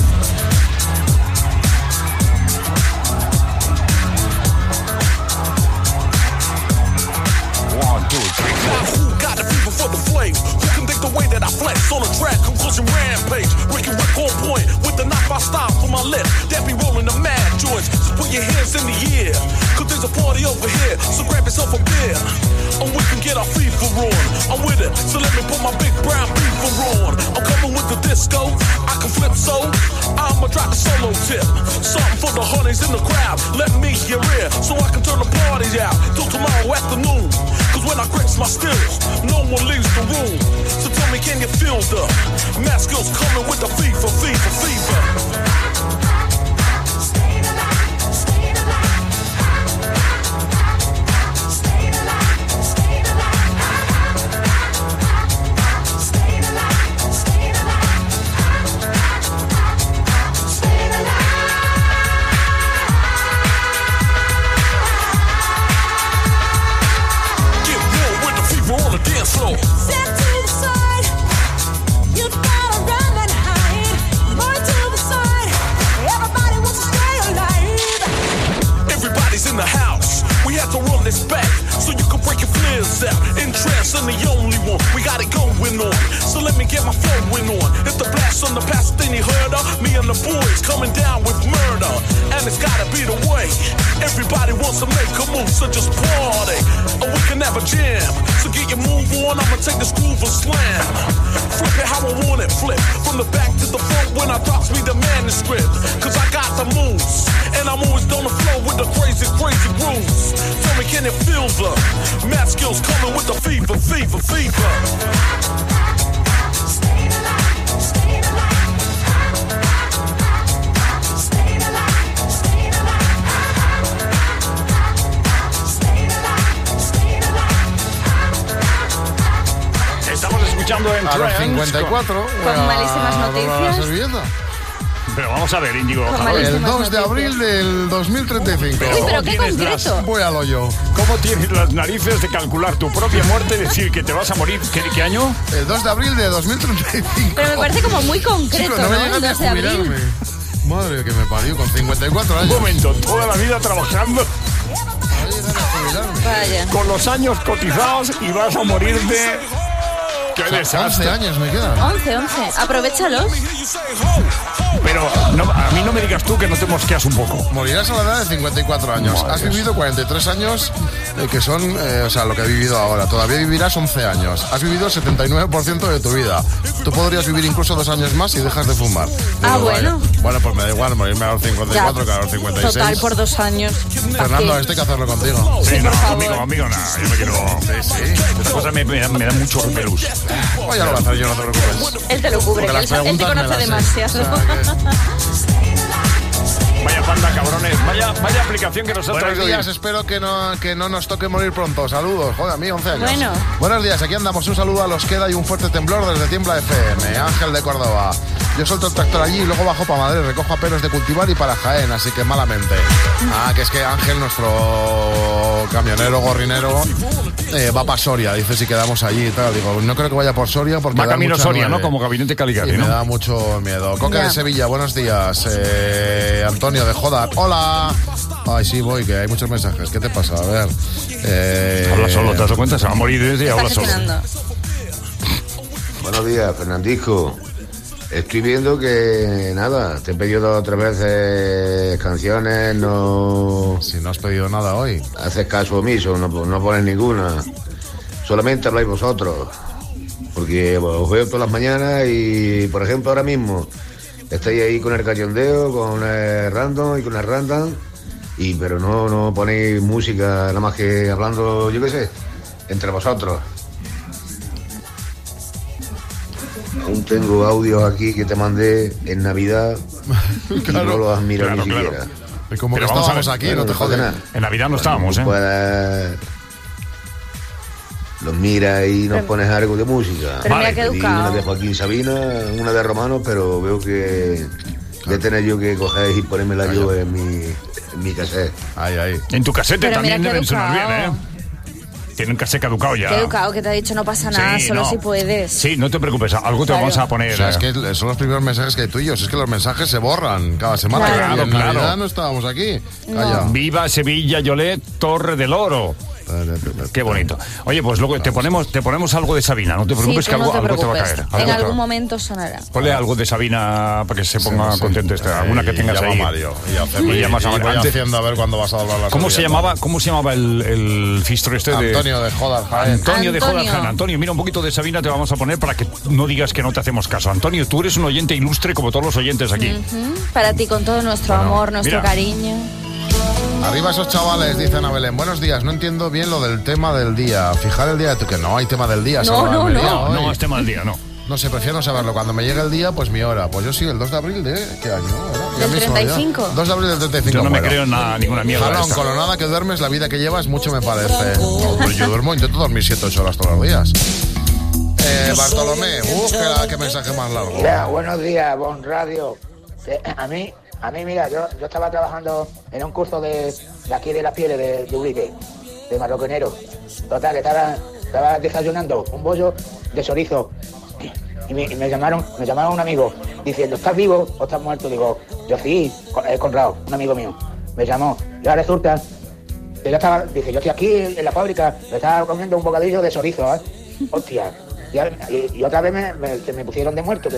For the flame, who can think the way that I flex on a track, conclusion rampage, Ricky Rick on point with the knife I style for my lip, that be rolling the mad joints, so put your hands in the air, cause there's a party over here, so grab yourself a beer, and we can get our FIFA on, I'm with it, so let me put my big brown beaver on, I'm coming with the disco, I can flip so, I'ma drop the solo tip, something for the honeys in the crowd, let me hear it, so I can turn the party out, till tomorrow afternoon, cause when I grips my stills, no one leaves the room. So tell me, can you feel the math skills coming with the fever? Stay alive, stay alive. Stay alive, stay alive. Stay alive, stay alive. Stay alive. Get real with the fever on the dance floor. In the house, we have to run this back so you can break your flares out. In trance, and the only one we got it going on. So let me get my flowing on. If the blast on the past, then you heard her. Me and the boys coming down with murder, and it's gotta be the way. Everybody wants to make a move, so just party, or we can have a jam. So get your move on, I'ma take this groove and slam. Flip it how I want it, flip from the back to the front when I drops me the manuscript. Cause I got the moves, and I'm always on the flow with the crazy grooves. Tell me, can you feel the math skills coming with the fever? Stay alive, stay alive. Stay alive, stay alive. Stay alive, stay alive. Estamos escuchando en a los 54. Con malísimas noticias. Pero vamos a ver, Íñigo. El 2 de abril del 2035. Uy, pero qué concreto. Voy al hoyo. ¿Cómo tienes las narices de calcular tu propia muerte y decir que te vas a morir? ¿Qué año? El 2 de abril de 2035. Pero me parece como muy concreto, sí, no me ¿no? El 2 de abril. Madre que me parió, con 54 años. Un momento, toda la vida trabajando. Vaya. Con los años cotizados y vas a morir de... ¡Qué desastre! 11 años me quedan. 11. Aprovéchalos. Pero a mí no me digas tú que no te mosqueas un poco. Morirás a la edad de 54 años. Has vivido 43 años, que son, lo que he vivido ahora. Todavía vivirás 11 años. Has vivido el 79% de tu vida. Tú podrías vivir incluso 2 años más y dejas de fumar. Bueno. Bueno, pues me da igual morirme a los 54 que a los 56. Total, por 2 años. Fernando, hay que hacerlo contigo. Sí, no, conmigo nada. Yo me quiero... Sí. Esta cosa me da mucho repelús. Pues ya lo voy a hacer yo, no te preocupes. Él te lo cubre, él te conoce demasiado. Vaya panda, cabrones. Vaya aplicación que nos ha traído. Buenos días, espero que no nos toque morir pronto. Saludos, joder, a mí 11 años. Bueno. Buenos días, aquí andamos. Un saludo a los Queda y un fuerte temblor desde Tiembla FM. Ángel de Córdoba. Yo suelto el tractor allí y luego bajo para Madrid, recojo aperos de cultivar y para Jaén, así que malamente. Que es que Ángel, nuestro camionero gorrinero, va para Soria, dice si quedamos allí y tal. Digo, no creo que vaya por Soria porque va camino Soria, ¿no? Como Gabinete Caligari, ¿no? Me da mucho miedo. Coca de Sevilla, buenos días. Antonio de Jodar, hola. Ay, sí, voy, que hay muchos mensajes. ¿Qué te pasa? A ver. Habla solo, ¿te das cuenta? Se va a morir desde y habla solo. Buenos días, Fernandisco. Estoy viendo que, nada, te he pedido 2 o 3 veces canciones, no... Si no has pedido nada hoy. Haces caso omiso, no pones ninguna. Solamente habláis vosotros. Porque os veo todas las mañanas y, por ejemplo, ahora mismo estáis ahí con el cachondeo, con el random y con el random, pero no ponéis música, nada más que hablando, yo qué sé, entre vosotros. Aún tengo audios aquí que te mandé en Navidad y no los has mirado ni siquiera. Claro. Como que estábamos aquí, no te jodas. En Navidad no estábamos, ¿eh? Los mira y nos pones algo de música. Pero mira qué educado. Una de Joaquín Sabina, una de Romanos, pero veo que voy a tener yo que coger y ponérmela yo en mi cassette. Ahí. En tu casete Pero también mira qué deben sonar bien, educado. ¿eh? Tienen cassette caducado ya. Qué educado que te ha dicho no pasa nada, Sí, solo no. si puedes. Sí, no te preocupes, algo te Claro. vamos a poner. O sea, es que son los primeros mensajes que hay tuyos. Es que los mensajes se borran cada semana. Claro, Y en claro. Navidad no estábamos aquí. Calla. Viva Sevilla, Yolet, Torre del Oro. Qué bonito. Oye, pues luego te ponemos algo de Sabina, no te preocupes, Sí, que tú algo, no te algo te va a preocupes. caer. En algún momento sonará. Ponle algo de Sabina para que se ponga contento alguna que tengas llama ahí. Mario. Y llamas a Mario. voy Antes- diciendo a ver cuándo vas a hablar las ¿Cómo se llamaba el fistro este de Antonio de Jodar Jaén. Antonio de Jodar Jaén. Antonio, mira, un poquito de Sabina te vamos a poner para que no digas que no te hacemos caso. Antonio, tú eres un oyente ilustre como todos los oyentes aquí. Para ti, con todo nuestro amor, nuestro mira. cariño. Arriba esos chavales, dicen a Belén. Buenos días, no entiendo bien lo del tema del día. Fijar el día de tu... Que no hay tema del día. No es tema del día, no. No sé, prefiero no saberlo. Cuando me llegue el día, pues mi hora. Pues yo sí, el 2 de abril de... ¿Qué año? ¿Era? ¿Del 35? 2 de abril del 35. Yo no me bueno. creo en ninguna mierda. Jalón, esta. con lo nada que duermes, la vida que llevas mucho me parece. No, pero yo duermo, intento dormir 7-8 horas todos los días. Bartolomé, qué mensaje más largo. Mira, buenos días, Bon Radio. A mí, mira, yo estaba trabajando en un curso de aquí de las pieles de Ubrique, de marroquinero. Total, que estaba desayunando un bollo de chorizo y me llamaron un amigo diciendo, ¿estás vivo o estás muerto? Digo, yo sí, Conrado, un amigo mío. Me llamó y ahora resulta que yo estoy aquí en la fábrica, me estaba comiendo un bocadillo de chorizo, ¿eh? Hostia. Y otra vez me pusieron de muerto.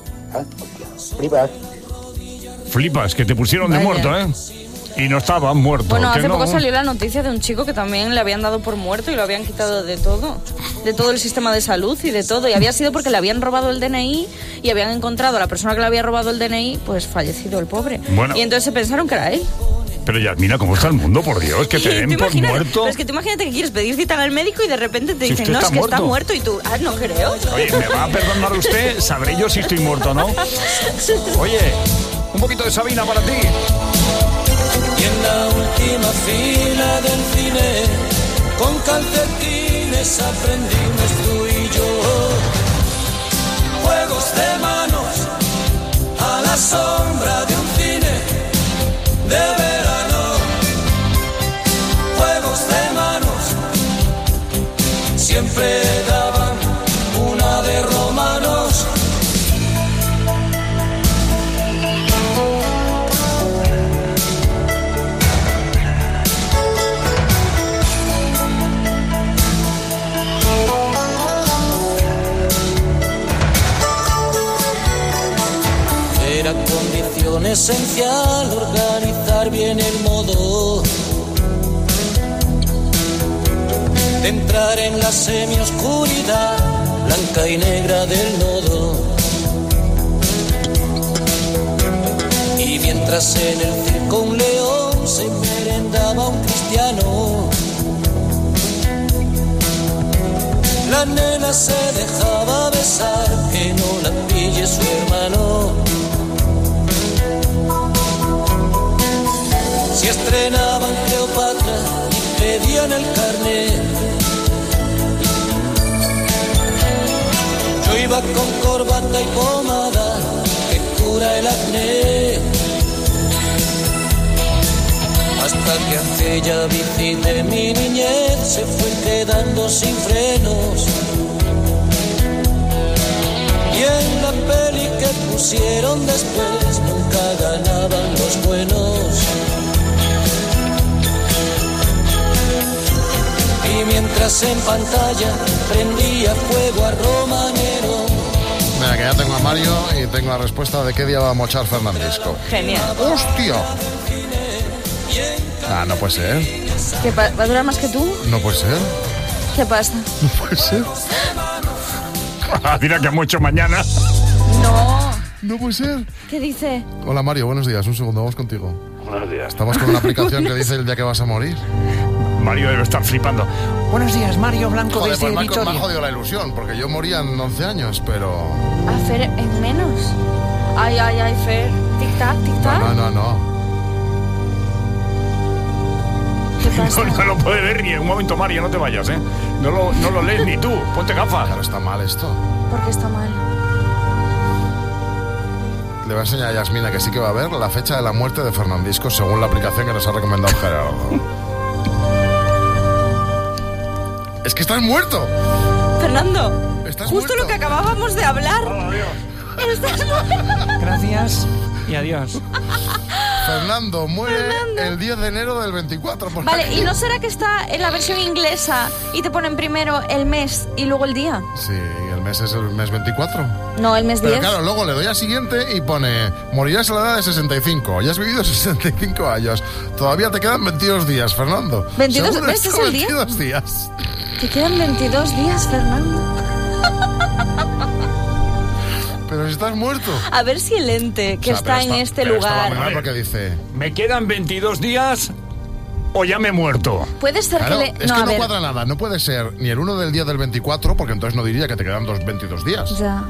Hostia, Flipas, que te pusieron de Vaya. muerto, ¿eh? Y no estaba muerto. Bueno, que hace no. poco salió la noticia de un chico que también le habían dado por muerto y lo habían quitado de todo el sistema de salud y de todo. Y había sido porque le habían robado el DNI y habían encontrado a la persona que le había robado el DNI, pues fallecido el pobre. Bueno. Y entonces se pensaron que era él. Pero ya, mira cómo está el mundo, por Dios, que te Y den tú por imagínate- muerto. Pero es que tú imagínate que quieres pedir cita al médico y de repente te Si dicen, usted no, está es que está muerto. muerto. Y tú, no creo. Oye, ¿me va a perdonar usted? Sabré yo si estoy muerto, ¿no? Oye, un poquito de Sabina para ti. Y en la última fila del cine, con calcetines aprendimos tú y yo. Juegos de manos a la sombra de un cine de verano. Juegos de manos siempre daban una de romanos. Era condición esencial organizar bien el modo de entrar en la semioscuridad blanca y negra del nodo. Y mientras en el circo un león se merendaba un cristiano, la nena se dejaba besar, que no la pille su hermano. Si estrenaban Cleopatra y pedían el carnet, yo iba con corbata y pomada que cura el acné. Hasta que aquella bici de mi niñez se fue quedando sin frenos. Y en la peli que pusieron después nunca ganaban los buenos. Y mientras en pantalla prendía fuego a Romanero. Mira, que ya tengo a Mario y tengo la respuesta de qué día va a mochar Fernandisco. Genial. ¡Hostia! Ah, no puede ser. ¿Qué ¿Va a durar más que tú? No puede ser. ¿Qué pasa? No puede ser. Dirá que mucho mañana. No. No puede ser. ¿Qué dice? Hola Mario, buenos días. Un segundo, vamos contigo. Buenos días. Estamos con una aplicación que dice el día que vas a morir. Mario debe estar flipando. Buenos días, Mario Blanco. Joder, desde pues me ha Vitoria. jodido la ilusión, porque yo moría en 11 años, pero... A Fer, en menos. Ay, Fer. Tic-tac, tic-tac. No. ¿Qué pasa? No lo puede ver ni en un momento, Mario, no te vayas, ¿eh? No lo lees ni tú. Ponte gafas. Claro, está mal esto. ¿Por qué está mal? Le voy a enseñar a Yasmina que sí que va a ver la fecha de la muerte de Fernandisco según la aplicación que nos ha recomendado Gerardo. ¡Es que estás muerto! Fernando, ¿Estás justo muerto? lo que acabábamos de hablar. Oh, Dios. Estás muerto. Gracias y adiós. Fernando muere el 10 de enero del 24. por Vale, aquí. ¿y no será que está en la versión inglesa y te ponen primero el mes y luego el día? Sí, el mes es el mes 24. No, el mes 10. Pero claro, luego le doy al siguiente y pone: morirás a la edad de 65. Ya has vivido 65 años. Todavía te quedan 22 días, Fernando. 22, Según ¿ves? esto, ¿Es el día? 22 días. Te quedan 22 días, Fernando. Pero si estás muerto. A ver si el ente que O sea, está en pero este pero está lugar... muy mal porque dice... ¿Me quedan 22 días o ya me he muerto? Puede ser Claro, que es le... que No, a no ver. cuadra nada. No puede ser ni el 1 del día del 24, porque entonces no diría que te quedan 22 días. Ya.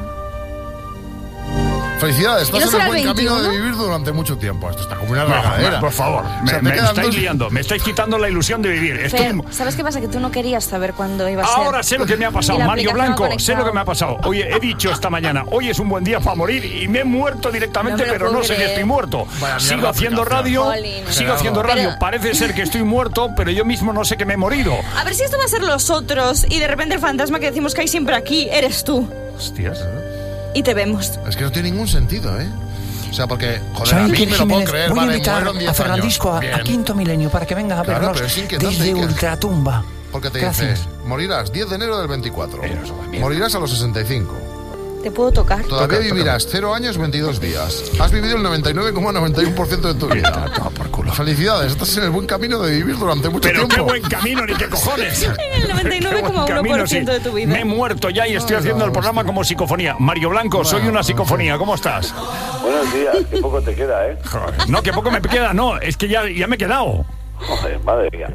Felicidades, ¿Y no estás en será el buen el camino 21? de vivir durante mucho tiempo. Esto está como una No, regadera. por favor, O sea, te me quedan estáis dos- liando, me estáis quitando la ilusión de vivir. Fer, ¿sabes qué pasa? Que tú no querías saber cuándo iba a ser. Ahora sé lo que me ha pasado, Y la Mario aplicación Blanco, ha sé lo que me ha conectado. pasado. Oye, he dicho esta mañana, hoy es un buen día para morir y me he muerto directamente, No me lo pero no puedo sé si creer. estoy muerto. Vaya Sigo mierda haciendo aplicación. radio, Jolín. sigo haciendo Gerardo. radio. Pero- Parece ser que estoy muerto, pero yo mismo no sé que me he morido. A ver si esto va a ser los otros y de repente el fantasma que decimos que hay siempre aquí eres tú. Hostias. Y te vemos. Es que no tiene ningún sentido, ¿eh? O sea, porque, joder, Soy a mí Iker me lo puedo Jiménez. creer, Voy a vale, invitar muero en 10 a Fernandisco años. a Bien. Quinto Milenio para que venga a Claro, vernos pero es inquietante, desde Iker. Ultratumba. Porque te Gracias. dice, morirás 10 de enero del 24. Morirás a los 65. Te puedo tocar. Todavía vivirás 0 años, 22 días. Has vivido el 99,91% de tu vida. Felicidades, estás en el buen camino de vivir durante mucho Pero tiempo. qué buen camino, ni qué cojones. En el 99,1% de tu vida. Me he muerto ya y estoy haciendo el programa como psicofonía. Mario Blanco, soy una psicofonía. ¿Cómo estás? Buenos días, qué poco te queda, ¿eh? Joder, no, que poco me queda, no. Es que ya me he quedado. Joder, madre mía.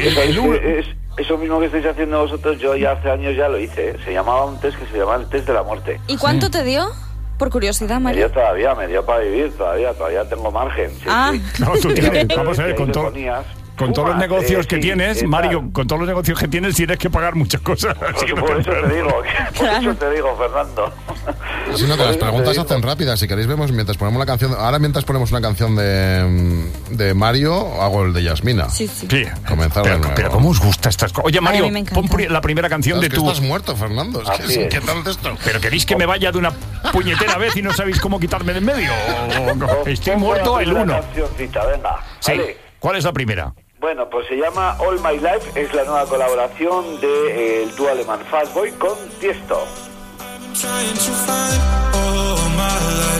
Eso mismo que estáis haciendo vosotros, yo ya hace años ya lo hice, ¿eh? Se llamaba un test que se llamaba el test de la muerte. ¿Y cuánto te dio? Por curiosidad, Me Mario. dio para vivir, todavía tengo margen. Sí, Ah. sí. No, tú tienes, Pero vamos a ver, ahí con le todo. ponías, Con todos los fuma, negocios que sí, tienes, tal. Mario, con todos los negocios que tienes tienes que pagar muchas cosas. Así que no Por te eso te enredes. digo, Fernando. Sino que las preguntas se hacen rápidas. Si queréis, vemos mientras ponemos la canción. Ahora, mientras ponemos una canción de Mario, hago el de Yasmina. Sí, sí. Sí, Comenzar de nuevo. pero ¿cómo os gusta estas cosas? Oye, Ay, Mario, a mí me encanta. pon la primera canción de Es que tu... estás muerto, Fernando. Es que Así es es. inquietante esto. ¿Pero queréis que me vaya de una puñetera vez y no sabéis cómo quitarme de en medio? Estoy muerto el 1. Cancioncita, venga. Sí. Vale. ¿Cuál es la primera? Bueno, pues se llama All My Life, es la nueva colaboración de el dúo alemán Fastboy con Tiesto. Trying to find all my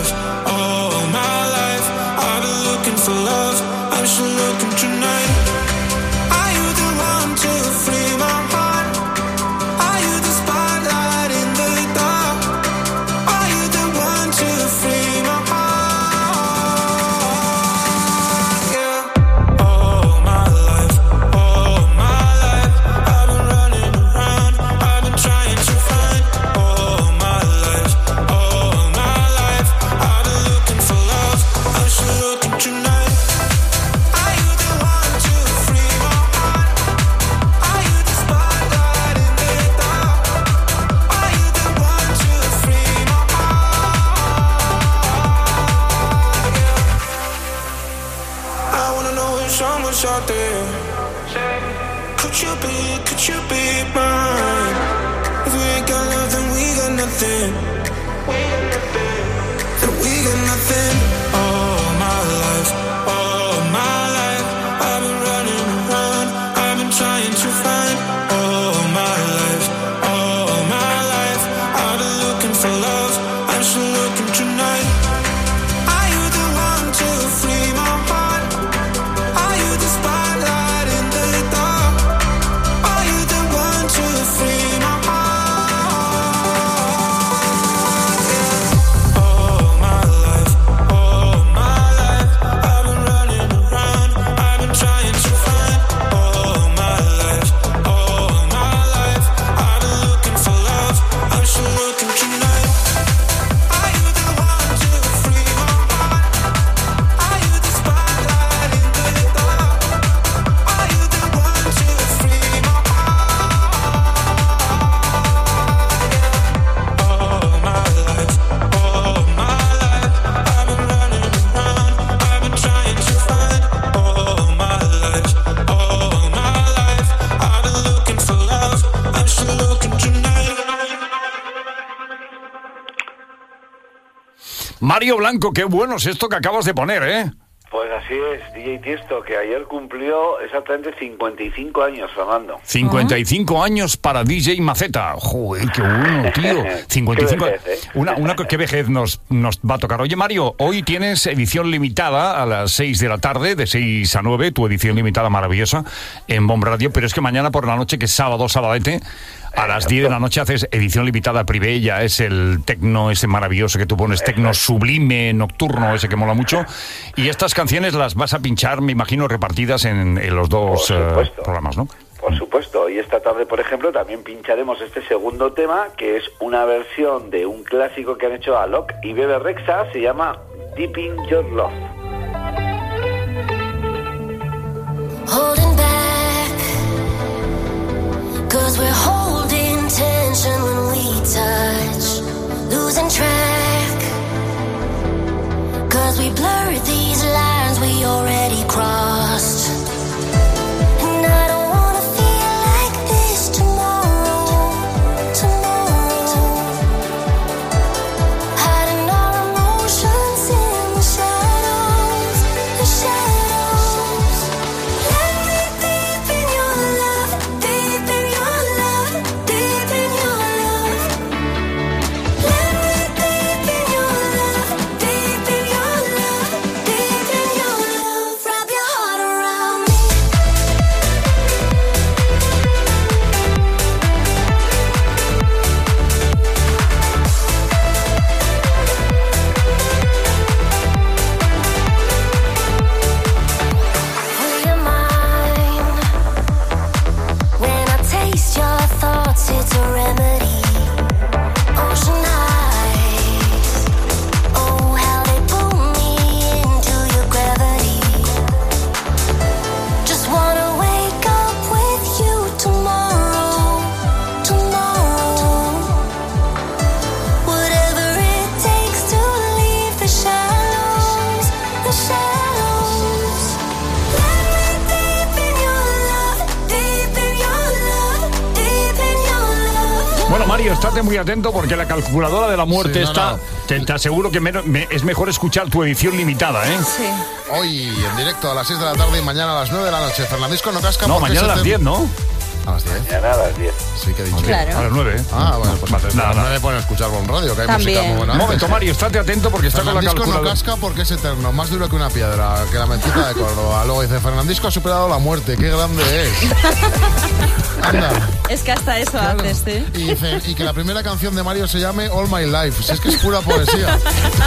life. I've been looking for love. I'm still looking tonight. Are you the one to free my heart? Are you the spotlight in the dark? Are you the one to free my heart? Yeah. All my life. I've been running around. I've been trying to find all my life. I've been looking for love. I'm still looking tonight. Are you the one to free my heart? Are you the spotlight in the dark? Are you the one to free my heart? Yeah. I wanna know if someone's out there. Could you be mine? If we ain't got love, then we got nothing. Then we got nothing. All my life, I've been running around. I've been trying to find all my life. I've been looking for love. I'm Mario Blanco, qué bueno es esto que acabas de poner, ¿eh? Pues así es, DJ Tiesto, que ayer cumplió exactamente 55 años, Fernando. 55 años para DJ Maceta. Joder, qué bueno, tío. 55 Qué vejez, ¿eh? ¿Qué vejez nos va a tocar? Oye, Mario, hoy tienes edición limitada a las 6 de la tarde, de 6 a 9, tu edición limitada maravillosa en Bomb Radio, pero es que mañana por la noche, que es sábado, sabadete, a las 10 de la noche haces edición limitada privé, ya es el tecno ese maravilloso que tú pones, tecno sublime, nocturno, ese que mola mucho. Y estas canciones las vas a pinchar, me imagino, repartidas en los dos programas, ¿no? Por supuesto. Y esta tarde, por ejemplo, también pincharemos este segundo tema, que es una versión de un clásico que han hecho Alok y Bebe Rexha, se llama Deep in Your Love. Holding back, 'cause we're holding tension when we touch, losing track, 'cause we blurred these lines we already crossed, and I don't wanna feel like this tomorrow, hiding our emotions in the shadows, let me deep in your love, deep in your love, deep in your love, let me deep in your love, deep in your love, deep in your love, wrap your heart around me. Will you mind when I taste your thoughts? It's a remedy. Ocean eyes, oh how they pull me into your gravity. Just wanna wake up with you tomorrow, whatever it takes to leave the shadows, Let me deep in your love, deep in your love, deep in your love. Bueno, Mario, estate muy atento porque la calculadora de la muerte te aseguro que es mejor escuchar tu edición limitada, ¿eh? Sí. Hoy en directo a las 6 de la tarde y mañana a las 9 de la noche. Fernandisco no casca. No, porque mañana a las 10, ¿no? A las 10. Mañana a las 10. Sí, que he dicho. Claro. A las 9, ¿eh? Ah, bueno, pues a las 9 ponen a escuchar Bon Radio, que hay También. música muy buena. Un momento, Mario, estate atento porque está con la Fernandisco no calculadora. casca porque es eterno, más duro que una piedra, que la mentita de Córdoba. Luego dice, Fernandisco ha superado la muerte, qué grande es. Anda. Es que hasta eso haces, ¿sí? Y dice, y que la primera canción de Mario se llame All My Life. Si es que es pura poesía.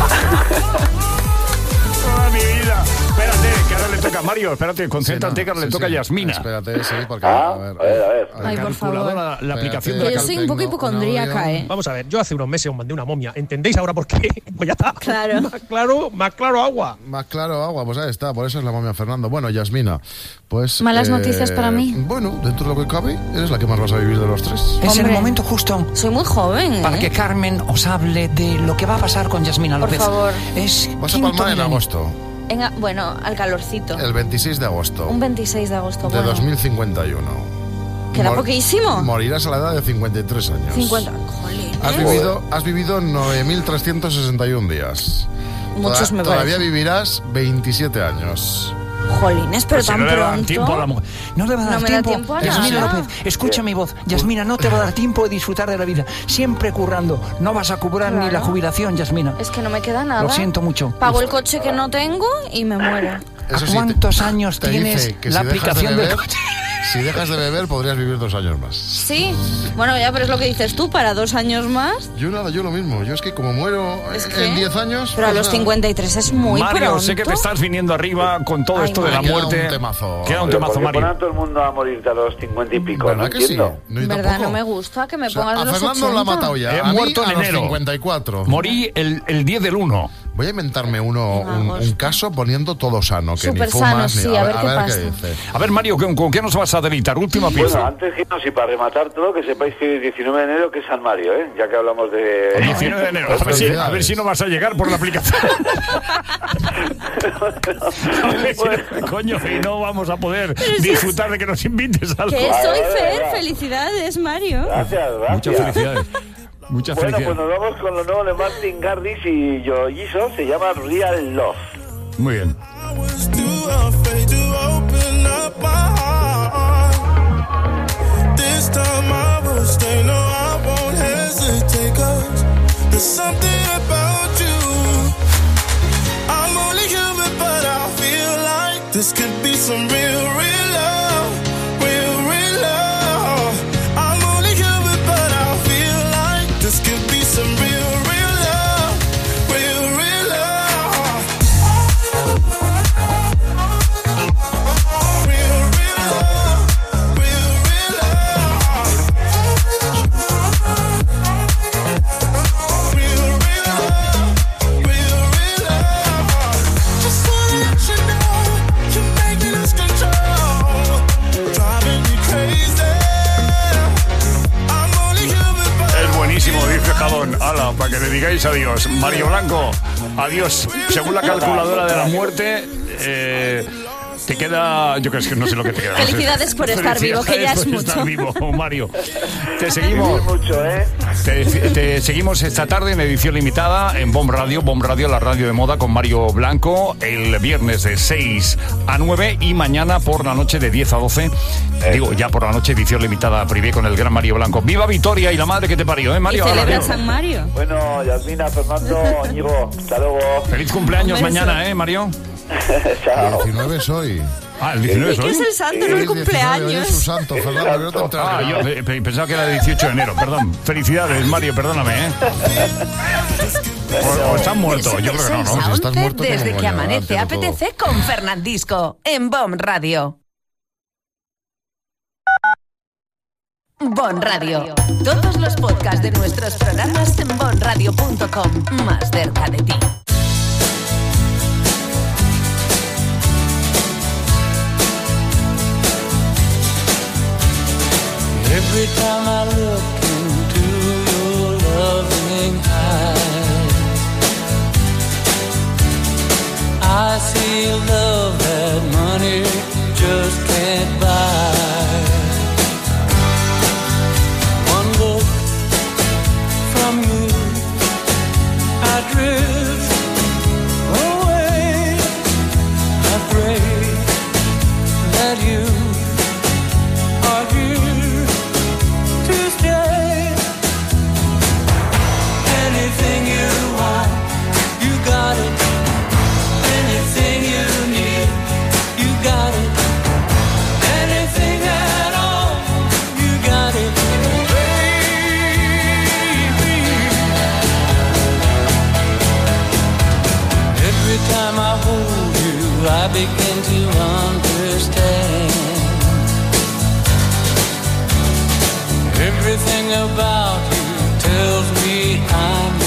¡Toda mi vida! Espérate, que ahora le toca a Mario. Espérate, concéntrate, que ahora le toca a Yasmina. Espérate, sí, porque... A a ver. Ay, por favor. La aplicación Espérate, de Que yo soy un poco tengo hipocondríaca, un ¿eh? Vamos a ver, yo hace unos meses os mandé una momia. ¿Entendéis ahora por qué? Pues ya está. Claro. Más claro agua. Más claro agua, pues ahí está, por eso es la momia Fernando. Bueno, Yasmina, pues... Malas noticias para mí. Bueno, dentro de lo que cabe, eres la que más vas a vivir de los tres. Es Hombre. el momento justo Soy muy joven, para ¿eh? que Carmen os hable de lo que va a pasar con Yasmina Por López. favor. Es Vas a quinto palmar en milenio. agosto, Bueno, al calorcito. el 26 de agosto Un 26 de agosto, de bueno. 2051. Queda poquísimo. Morirás a la edad de 53 años. 50. Jolín. Has vivido 9.361 días. Muchos me Todavía parecen. vivirás 27 años. Jolines, pero Pues si tan no le va pronto. tiempo a la mujer. No le va a dar No me da tiempo a Yasmina nada. López, escucha mi voz. Yasmina, no te va a dar tiempo de disfrutar de la vida. Siempre currando. No vas a cobrar ni la Claro. jubilación, Yasmina. Es que no me queda nada. Lo siento mucho. Pago el coche que no tengo y me muero. Eso sí, ¿Cuántos años te tienes dice que la si dejas de aplicación beber, del coche? Si dejas de beber, podrías vivir 2 años más. Sí. Bueno, ya, pero es lo que dices tú, para 2 años más. Yo nada, yo lo mismo. Yo es que como muero Es que- en 10 años... Pero a pues los nada. 53 es muy Mario, pronto. sé que te estás viniendo arriba con todo Ay, esto de la Queda muerte. un temazo. Queda un Pero temazo, ¿por qué Mario. ponen a todo el mundo a morirte a los 50 y pico? ¿Verdad No que entiendo. sí? No, yo ¿Verdad? tampoco. No me gusta que me O sea, pongas a los Fernando 80. lo ha matado ya. He A mí, muerto en a los enero. 54. Morí el 10 del 1. Voy a inventarme un caso poniendo todo sano, que Súper ni fumas sano, ni... sí, a ver qué pasa. dice. A ver, Mario, ¿con qué nos vas a deleitar? Última Bueno, pieza. antes que no, y para rematar todo, que sepáis que el 19 de enero que es San Mario, ¿eh? Ya que hablamos de... 19 de enero. A ver si no vas a llegar por la aplicación. A ver si- coño, y no vamos a poder disfrutar de que nos invites algo. Que soy Fer, felicidades, Mario. Gracias, gracias. Muchas felicidades. Muchas Bueno, felicidades. pues nos vamos con lo nuevo de Martin Garrix y Joe Giso, se llama Real Love. Muy bien. Too afraid to open up my heart. This time I will stay, no, I won't hesitate, 'cause there's something about you. I'm only human, but I feel like this could be some real, real love, real, real love. I'm only human, but I feel like this could be some real, real love, real, real love. Real, real love, real, real love. Real, real love, real, real love. Just wanna let you know, you're making us control, driving me crazy. I'm only human, but Es buenísimo, dice Jabón. Hala, para que le digáis adiós. Mario Blanco, adiós. Según la calculadora de la muerte, te queda... Yo creo que no sé lo que te queda. Felicidades por estar vivo, que ya es Felicidades por mucho. estar vivo, Mario. Te seguimos. Mucho, ¿eh? Te seguimos esta tarde en edición limitada en Bomb Radio, la radio de moda con Mario Blanco, el viernes de 6 a 9 y mañana por la noche de 10 a 12. Digo, ya por la noche edición limitada privé con el gran Mario Blanco. ¡Viva Vitoria y la madre que te parió, Mario! Y celebra Adiós. San Mario. Bueno, Yasmina, Fernando, Íñigo, hasta luego. Feliz cumpleaños Un beso. mañana, Mario. Chao. 19 soy. Ah, el 19 ¿Qué hoy. es el santo, no el cumpleaños? Es un santo, Fernando, no te enteras Ah, de yo nada. pensaba que era el 18 de enero, perdón. Felicidades, Mario, perdóname, ¿eh? O estás muerto, yo creo que no, ¿no? Si estás muerto, Desde como que moño, amanece delante de todo. APTC con Fernandisco en Bon Radio. Bon Radio. Todos los podcasts de nuestros programas en bonradio.com. Más cerca de ti. Every time I look into your loving eyes, I see love that money just can't buy. One look from you, I drift away. I pray that you are here to stay. Anything you want, you got it. Anything you need, you got it. Anything at all, you got it, baby. Every time I hold you, I begin to understand. Everything about you tells me I'm